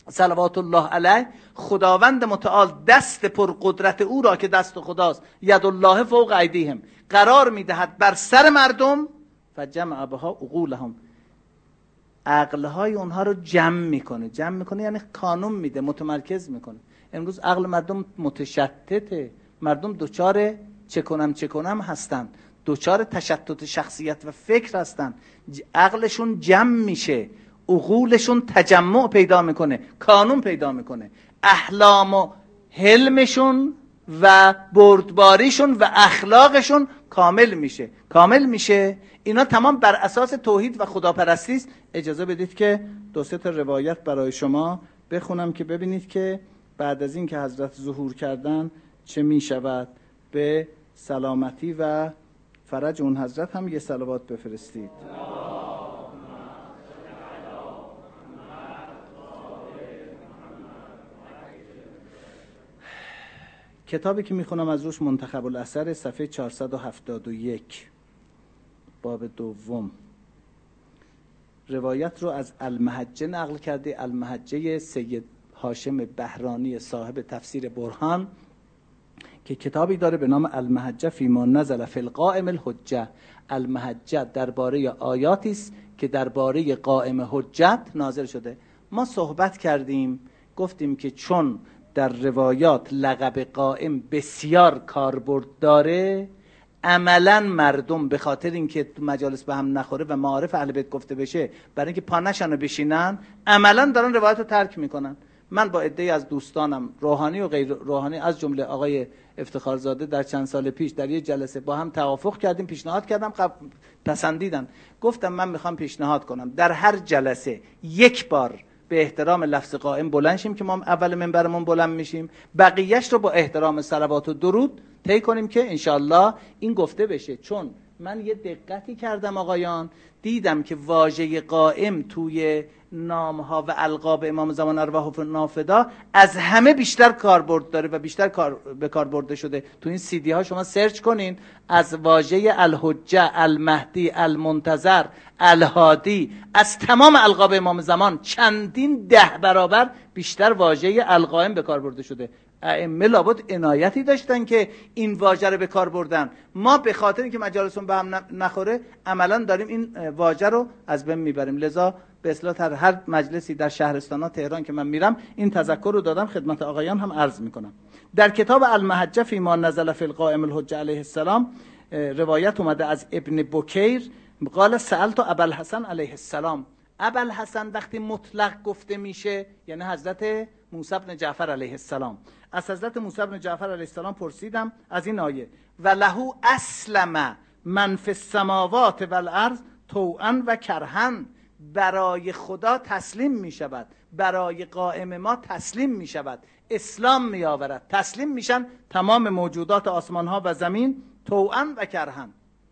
صلوات الله علیه، خداوند متعال دست پرقدرت او را که دست خداست، ید الله فوق ایدیهم، قرار میدهد بر سر مردم و جمع بها عقولهم، عقلهای اونها رو جمع میکنه. جمع میکنه یعنی کانون میده، متمرکز میکنه. امروز عقل مردم متشتته، مردم دوچار چه کنم چه کنم هستن، دوچار تشتت شخصیت و فکر هستن. عقلشون جمع میشه، عقولشون تجمع پیدا میکنه، کانون پیدا میکنه، احلام و حلمشون و بردباریشون و اخلاقشون کامل میشه. کامل میشه اینا تمام بر اساس توحید و خداپرستی است. اجازه بدید که دو سه تا روایت برای شما بخونم که ببینید که بعد از این که حضرت ظهور کردن چه میشود. به سلامتی و فرج اون حضرت هم یه صلوات بفرستید. کتابی که میخونم از روش منتخب الاثر، صفحه چهارصد و هفتاد و یک، باب دوم. روایت رو از المحجه نقل کرده. المحجه سید هاشم بهرانی صاحب تفسیر برهان که کتابی داره به نام المحجه فیما نزل فی القائم الحجه. المحجه درباره آیاتی است که درباره قائم حجت نازل شده. ما صحبت کردیم، گفتیم که چون در روایات لقب قائم بسیار کاربرد داره، عملا مردم به خاطر اینکه تو مجالس به هم نخوره و معارف اهل بیت گفته بشه، برای اینکه پا نشن بشینن، عملا دارن روایت رو ترک میکنن. من با عده‌ای از دوستانم روحانی و غیر روحانی، از جمله آقای افتخارزاده، در چند سال پیش در یه جلسه با هم توافق کردیم، پیشنهاد کردم، پسندیدن. گفتم من میخوام پیشنهاد کنم در هر جلسه یک بار به احترام لفظ قائم بلند شیم که ما اول منبرمون بلند میشیم، بقیهش رو با احترام صلوات و درود طی کنیم که انشالله این گفته بشه. چون من یه دقتی کردم آقایان، دیدم که واژه قائم توی نامها و القاب امام زمان ارواح و نافدا از همه بیشتر کاربرد داره و بیشتر کار به کار برده شده. تو این سی دی ها شما سرچ کنین، از واژه الحجه، المهدی، المنتظر، الهادی، از تمام القاب امام زمان چندین ده برابر بیشتر واژه القائم به کار برده شده. ائمه لابد عنایتی داشتن که این واژه رو به کار بردن. ما به خاطر اینکه مجالسون به هم نخوره عملا داریم این واژه رو از بین میبریم. لذا به اصطلاح در هر مجلسی در شهرستان‌ها تهران که من میرم این تذکر رو دادم، خدمت آقایان هم عرض میکنم. در کتاب المحجه فیما نزل فی القائم الحجه علیه السلام روایت اومده از ابن بکیر قال سألت ابوالحسن علیه السلام. ابوالحسن وقتی مطلق گفته میشه یعنی حضرت موسی بن جعفر علیه السلام. از حضرت موسی بن جعفر علیه السلام پرسیدم از این آیه و له اسلم من فی السماوات والارض طوعا و کرها، برای خدا تسلیم می شود، برای قائم ما تسلیم می شود، اسلام می آورد، تسلیم میشن تمام موجودات آسمان ها و زمین طوعا و کرها.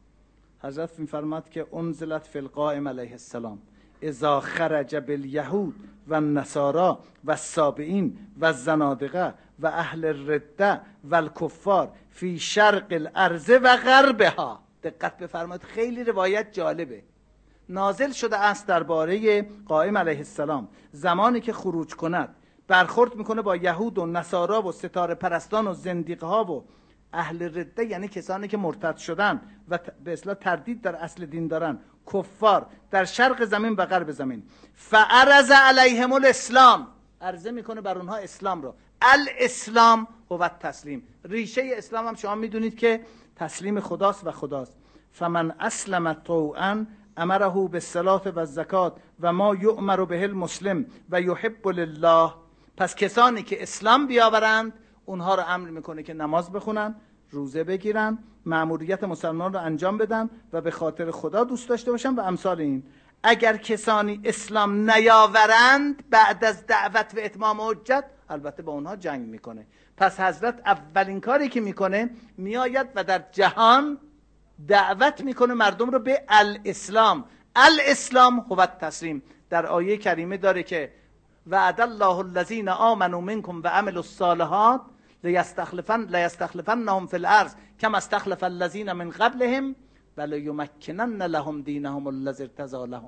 حضرت می فرماد که انزلت فی القائم علیه السلام اذا خرج بالیهود و النصارا و السابئین و الزنادقه و اهل الرده و الکفار فی شرق الارض و غربها. دقت بفرمایید، خیلی روایت جالبه. نازل شده است درباره قائم علیه السلام زمانی که خروج کند، برخورد میکنه با یهود و نصارا و ستاره پرستان و زندیقه ها و اهل رده، یعنی کسانی که مرتد شدن و به اصطلاح تردید در اصل دین دارن، کفار در شرق زمین و غرب زمین. فعرض علیهم الاسلام، عرضه میکنه بر اونها اسلام رو. الاسلام هو التسلیم، ریشه اسلام هم شما میدونید که تسلیم خداست و خداست. فمن اسلم طوعا امره بالصلاة و الزکات و ما یؤمر به المسلم و یحب لله. پس کسانی که اسلام بیاورند اونها رو امر میکنه که نماز بخونن، روزه بگیرن، مأموریت مسلمان رو انجام بدن و به خاطر خدا دوست داشته باشن و امثال این. اگر کسانی اسلام نیاورند بعد از دعوت و اتمام حجت، البته با اونها جنگ میکنه. پس حضرت اولین کاری که میکنه میآید و در جهان دعوت میکنه مردم رو به الاسلام. الاسلام هو التسلیم. در آیه کریمه داره که وعد الله الذین آمنوا منکم و عملوا الصالحات لیستخلفن لیستخلفنهم فی الارض کما استخلف الذین من قبلهم وليمكنن لهم دینهم الذی ارتضی لهم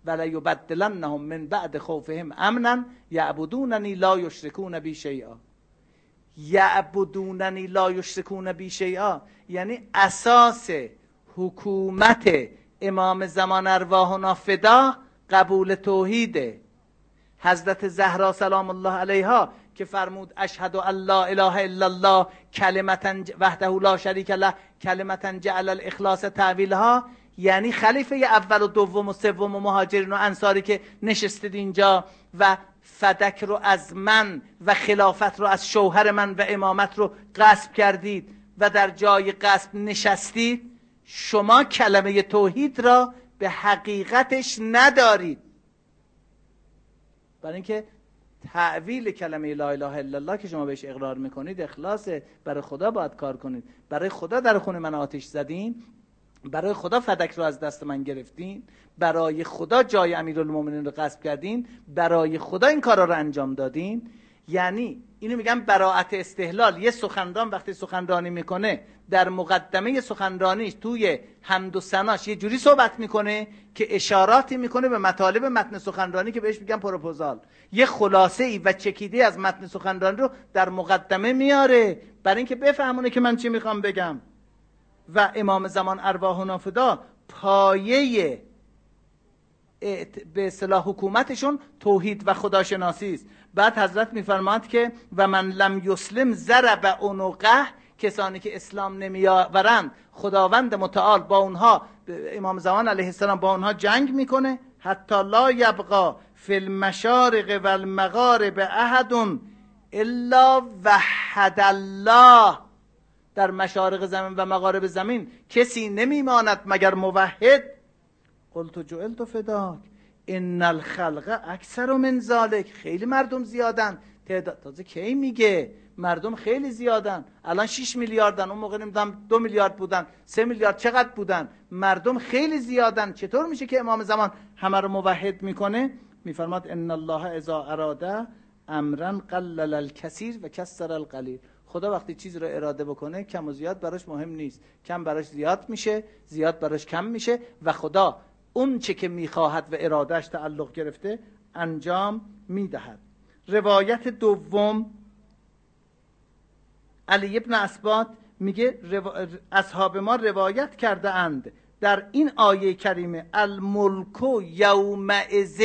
ولیبدلنهم من بعد خوفهم امنا یعبدوننی لا یشرکون بی شیئا. یعبدوننی لا یشرکون بی شیئا یعنی اساس حکومت امام زمان ارواحنا فدا قبول توحیده. حضرت زهرا سلام الله علیها که فرمود اشهد ان لا اله الا الله کلمتا وحده لا شریک له کلمتا جعل الاخلاص تعویلها، یعنی خلیفه اول و دوم و سوم و مهاجرین و انصاری که نشستید اینجا و فدک رو از من و خلافت رو از شوهر من و امامت رو غصب کردید و در جای غصب نشستید، شما کلمه توحید را به حقیقتش ندارید. برای اینکه تعویل کلمه لا اله الا الله که شما بهش اقرار میکنید اخلاصه، برای خدا باید کار کنید. برای خدا در خون من آتش زدین، برای خدا فدک رو از دست من گرفتین، برای خدا جای امیرالمومنین رو غصب کردین، برای خدا این کارا رو انجام دادین. یعنی اینو میگم براءت استحلال. یه سخنران وقتی سخنرانی میکنه در مقدمه سخنرانیش توی حمد و ثناش یه جوری صحبت میکنه که اشاراتی میکنه به مطالب متن سخنرانی که بهش میگن پروپوزال. یه خلاصه ای و چکیده از متن سخنرانی رو در مقدمه میاره برای اینکه بفهمونه که من چی میخوام بگم. و امام زمان ارواحنا فدا پایه به اصطلاح حکومتشون توحید و خداشناسی است. بعد حضرت میفرماد که و من لم یسلم ضرب عنقه، کسانی که اسلام نمیآورند خداوند متعال با اونها، امام زمان علیه السلام با اونها جنگ میکنه. حتی لا یبقى فی المشارق و المغارب احد الا وحد الله، در مشارق زمین و مغارب زمین کسی نمیماند مگر موحد. قلت جعلت فداک ان الخلق اکثر من ذلک، خیلی مردم زیادن. تعداد تازه کی میگه مردم خیلی زیادن، الان شش میلیاردن، اون موقع نمیدونم دو میلیارد بودن، سه میلیارد چقدر بودن، مردم خیلی زیادن. چطور میشه که امام زمان همه رو موحد میکنه؟ میفرماد ان الله اذا اراده امرا قلل الکثیر و کثر القلیل. خدا وقتی چیز رو اراده بکنه کم و زیاد براش مهم نیست، کم براش زیاد میشه، زیاد براش کم میشه و خدا اون چه که میخواهد و ارادهش تعلق گرفته انجام میدهد. روایت دوم، علی ابن اسبات میگه رو... اصحاب ما روایت کرده اند در این آیه کریمه الملک یومئذ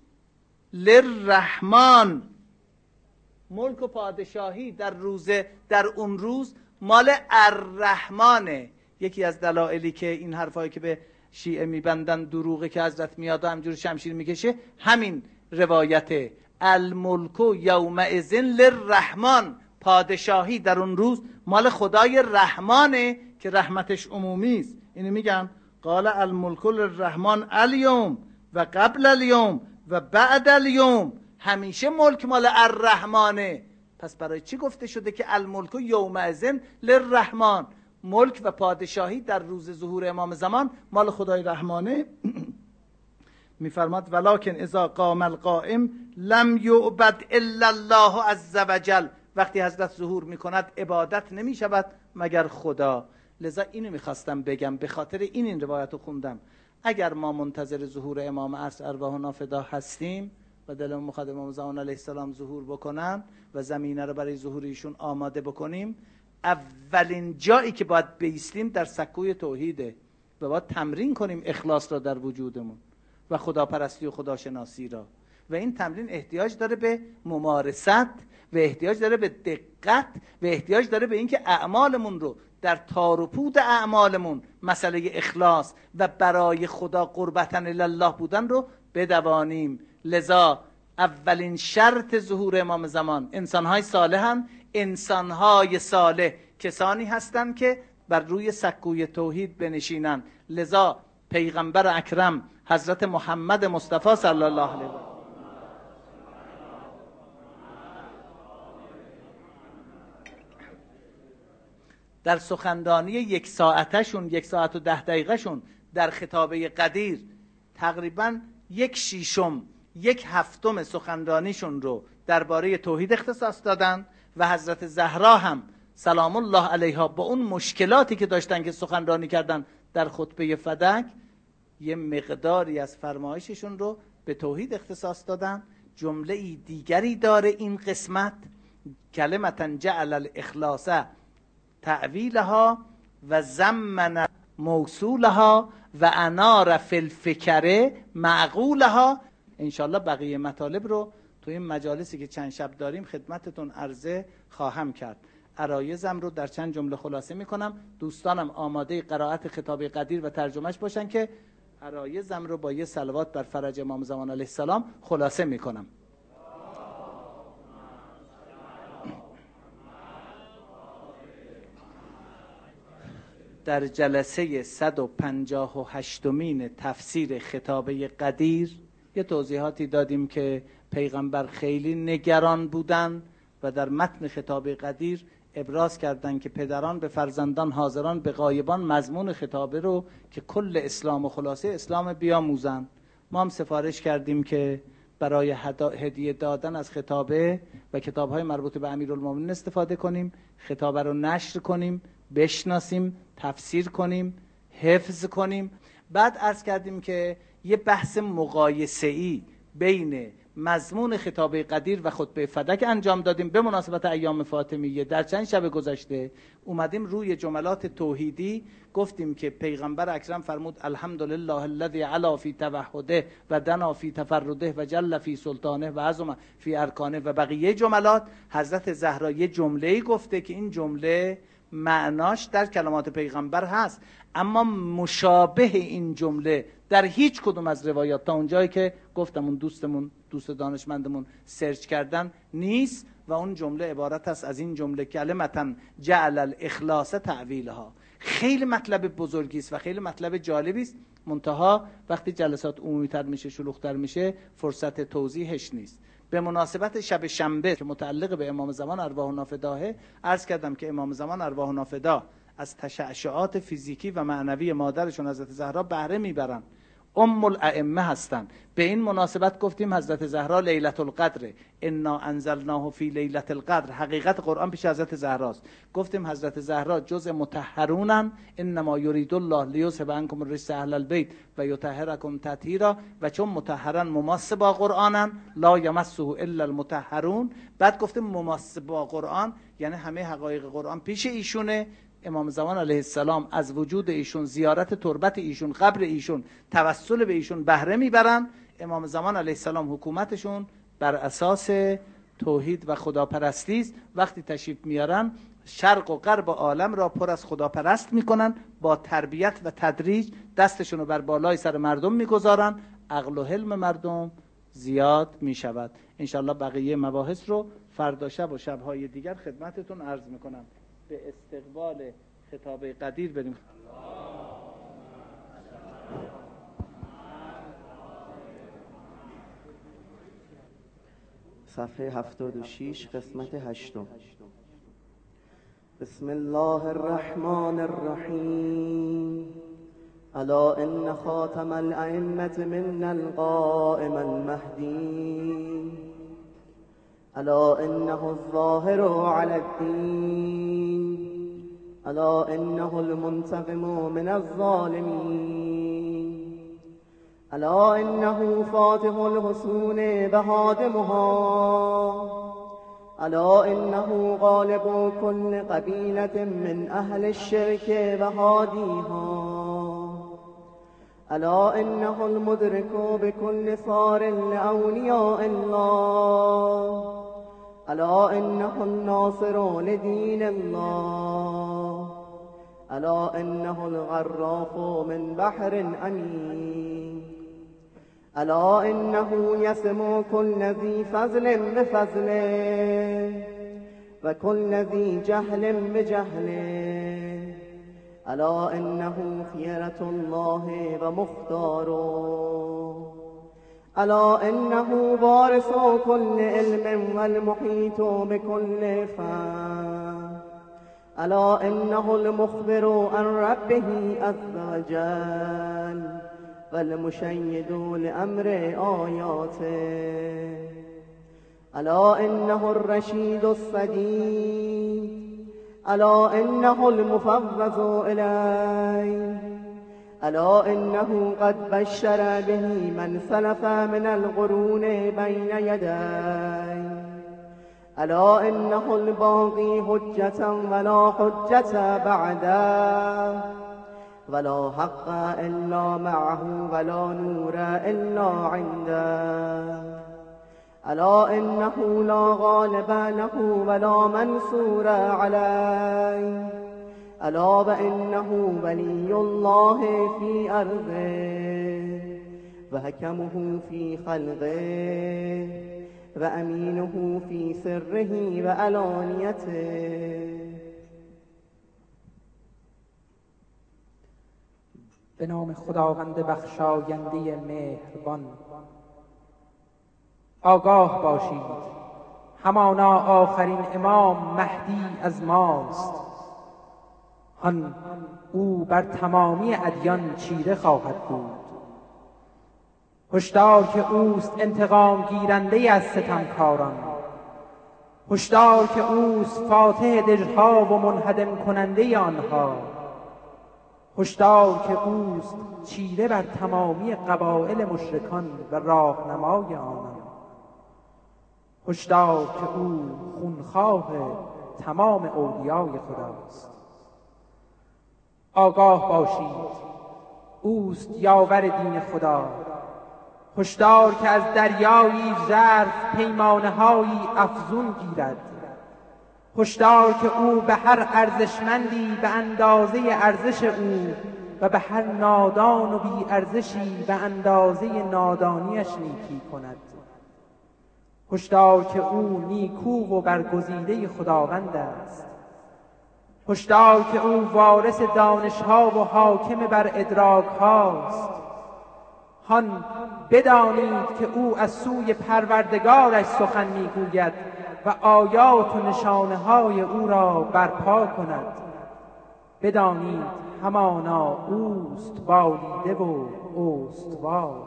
للرحمن، ملک و پادشاهی در روزه در اون روز مال الرحمنه. یکی از دلایلی که این حرفایی که به شیعه میبندن دروغه که حضرت میاد و همجور شمشیر میکشه همین روایته. الملک یومئذ للرحمن، پادشاهی در اون روز مال خدای رحمانه که رحمتش عمومی است. اینو میگن قال الملک للرحمن الیوم و قبل الیوم و بعد الیوم، همیشه ملک مال الرحمنه. پس برای چی گفته شده که الملک یومئذ للرحمن؟ ملک و پادشاهی در روز ظهور امام زمان مال خدای رحمانه. میفرماد ولکن اذا قام القائم لم یعبد الا الله عز وجل، وقتی حضرت ظهور میکند عبادت نمیشود مگر خدا. لذا اینو میخواستم بگم، به خاطر این این روایت رو خوندم. اگر ما منتظر ظهور امام عصر ارواحنا فدا هستیم و دلمون میخواد امام زمان علیه السلام ظهور بکنن و زمینه رو برای ظهور ایشون آماده بکنیم، اولین جایی که باید بیستیم در سکوی توحیده و باید تمرین کنیم اخلاص را در وجودمون و خداپرستی و خداشناسی را. و این تمرین احتیاج داره به ممارست و احتیاج داره به دقت و احتیاج داره به اینکه اعمالمون رو در تار و پود اعمالمون مسئله اخلاص و برای خدا قربتن الله بودن رو بدوانیم. لذا اولین شرط ظهور امام زمان انسانهای صالحن. انسانهای صالح کسانی هستند که بر روی سکوی توحید بنشینند. لذا پیغمبر اکرم حضرت محمد مصطفی صلی الله علیه و آله در سخنرانی یک ساعتشون، یک ساعت و ده دقیقهشون در خطابه قدیر تقریبا یک شیشم یک هفتم سخنرانیشون رو درباره توحید اختصاص دادن و حضرت زهرا هم سلام الله علیها با اون مشکلاتی که داشتن که سخنرانی کردن در خطبه فدک یه مقداری از فرمایششون رو به توحید اختصاص دادن. جمله ای دیگری داره این قسمت، کلمتن جعل الاخلاص تعویلها و زمن موصولها و انار فی الفکر معقولها. انشالله بقیه مطالب رو تو این مجالسی که چند شب داریم خدمتتون عرضه خواهم کرد. عرایزم رو در چند جمله خلاصه میکنم. دوستانم آماده قرائت خطاب قدیر و ترجمهش باشن که عرایزم رو با یه صلوات بر فرج امام زمان علیه السلام خلاصه میکنم. در جلسه صد و پنجاه و هشتمین تفسیر خطابه قدیر یه توضیحاتی دادیم که پیغمبر خیلی نگران بودن و در متن خطاب قدیر ابراز کردن که پدران به فرزندان، حاضران به غایبان مضمون خطابه رو که کل اسلام و خلاصه اسلام بیاموزن. ما هم سفارش کردیم که برای هدیه دادن از خطابه و کتاب‌های مربوط به امیرالمومنین استفاده کنیم، خطابه رو نشر کنیم، بشناسیم، تفسیر کنیم، حفظ کنیم. بعد عرض کردیم که یه بحث مقایسه‌ای بین مضمون خطابه قدیر و خطبه فدک انجام دادیم به مناسبت ایام فاطمیه. در چند شب گذشته اومدیم روی جملات توحیدی گفتیم که پیغمبر اکرم فرمود الحمدلله الذی علا فی توحده و دنا فی تفرده و جل فی سلطانه و عظم فی ارکانه و بقیه جملات. حضرت زهرا یه جمله‌ای گفته که این جمله معناش در کلمات پیغمبر هست، اما مشابه این جمله در هیچ کدوم از روایات تا اونجایی که گفتم اون دوستمون دوست دانشمندمون سرچ کردن نیست و اون جمله عبارت است از این جمله کلمتن جعل الاخلاص تعویلها. خیلی مطلب بزرگی است و خیلی مطلب جالبی است، منتها وقتی جلسات عمومی‌تر میشه، شلوغ‌تر میشه، فرصت توضیحش نیست. به مناسبت شب شنبه که متعلق به امام زمان ارواح نافداه عرض کردم که امام زمان ارواح نافداه از تشعشعات فیزیکی و معنوی مادرشون حضرت زهرا بهره میبرن، ام الائمه هستن. به این مناسبت گفتیم حضرت زهرا لیلة القدر، انا انزلناه فی لیلة القدر، حقیقت قرآن پیش حضرت زهراست. گفتیم حضرت زهرا جزء مطهرونن، انما یرید الله لیذهب عنکم الرجس اهل البیت و یطهرکم تطهیرا، و چون مطهرن مماس با قرآنن لا یمسه الا المطهرون. بعد گفتیم مماس با قرآن یعنی همه حقایق قرآن پیش ایشونه. امام زمان علیه السلام از وجود ایشون، زیارت تربت ایشون، قبر ایشون، توسل به ایشون بهره میبرن. امام زمان علیه السلام حکومتشون بر اساس توحید و خداپرستی است. وقتی تشریف میارن شرق و غرب عالم را پر از خداپرست میکنن، با تربیت و تدریج دستشون رو بر بالای سر مردم میگذارن، عقل و حلم مردم زیاد میشود. انشالله بقیه مباحث رو فردا شب و شبهای دیگر خدمتتون عرض میکنم. به استقبال خطاب قدیر بریم. صفحه هفتاد و شش قسمت هشتم. بسم الله الرحمن الرحیم. الا ان خاتم الائمة من القائم المهدی، الا انه الظاهر على الدین، الا انه المنتقم من الظالمین، الا انه فاتح الحصون بهادمها، الا انه غالب كل قبیلة من اهل الشرك وهادیها، الا انه المدرك بكل ثار لأولیاء الله، الا انه الناصر لدین الله، الا انه الغراف من بحر عمیق، الا انه یسمو كل ذی فضل بفضله و كل ذی جهل بجهله، الا انه خیرة الله و مختاره، الا انه وارث كل علم والمحيط بكل فهم، الا انه المخبر عن ربه عز وجل والمشيد لامر آیاته، الا انه الرشید الصدید، الا انه المفوض الیه، ألا إنه قد بشر به من سلف من القرون بين يديه ألا إنه الباقي حجة ولا حجة بعده ولا حق إلا معه ولا نور إلا عنده ألا إنه لا غالب له ولا منصور عليه ألا وإنه ولي الله في أرضه وحكمه في خلقه وأمينه في سره وعلانيته. به نام خداوند بخشاینده مهربان. آگاه باشید همانا آخرین امام مهدی از ماست، آن او بر تمامی ادیان چیره خواهد بود. هشدار که اوست انتقام گیرنده از ستمکاران، هشدار که اوست فاتح دژها و منهدم کننده آنها، هشدار که اوست چیره بر تمامی قبایل مشرکان و راهنمای آنان، هشدار که او خونخواه تمام اولیای خداست. آگاه باشید اوست یاور دین خدا، هشدار که از دریایی ژرف پیمانه‌هایی افزون گیرد، هشدار که او به هر ارزشمندی به اندازه ارزش او و به هر نادان و بی ارزشی به اندازه نادانیش نیکی کند، هشدار که او نیکو و برگزیده خداوند است، هشدار که او وارث دانش‌ها و حاکم بر ادراک‌هاست. هان بدانید که او از سوی پروردگارش سخن میگوید و آیات و نشانه‌های او را برپا کند. بدانید همانا اوست بالیده و استوار.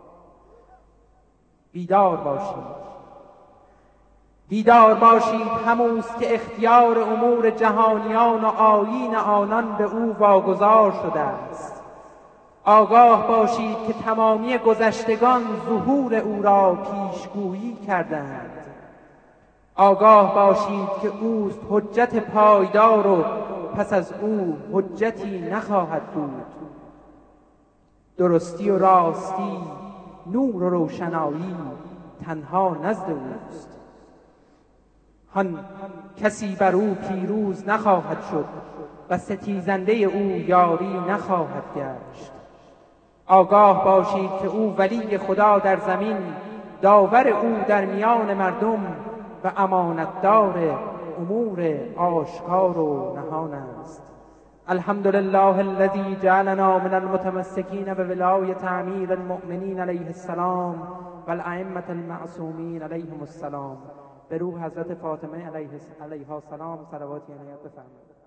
بیدار باشید بیدار باشید هموست که اختیار امور جهانیان و آیین آنان به او واگذار شده است. آگاه باشید که تمامی گذشتگان ظهور او را پیشگویی کردند. آگاه باشید که اوست حجت پایدار و پس از او حجتی نخواهد بود. درستی و راستی، نور و روشنایی تنها نزد اوست. هان کسی بر او پیروز نخواهد شد و ستیزنده او یاری نخواهد گشت. آگاه باشید که او ولی خدا در زمین، داور او در میان مردم و امانتدار امور آشکار و نهان است. الحمدلله الذی جعلنا من المتمسکین بولایة امیر المؤمنین علیه السلام و الائمة المعصومین علیهم السلام. به روح حضرت فاطمه علیها السلام صلوات عنایت بفرمایید.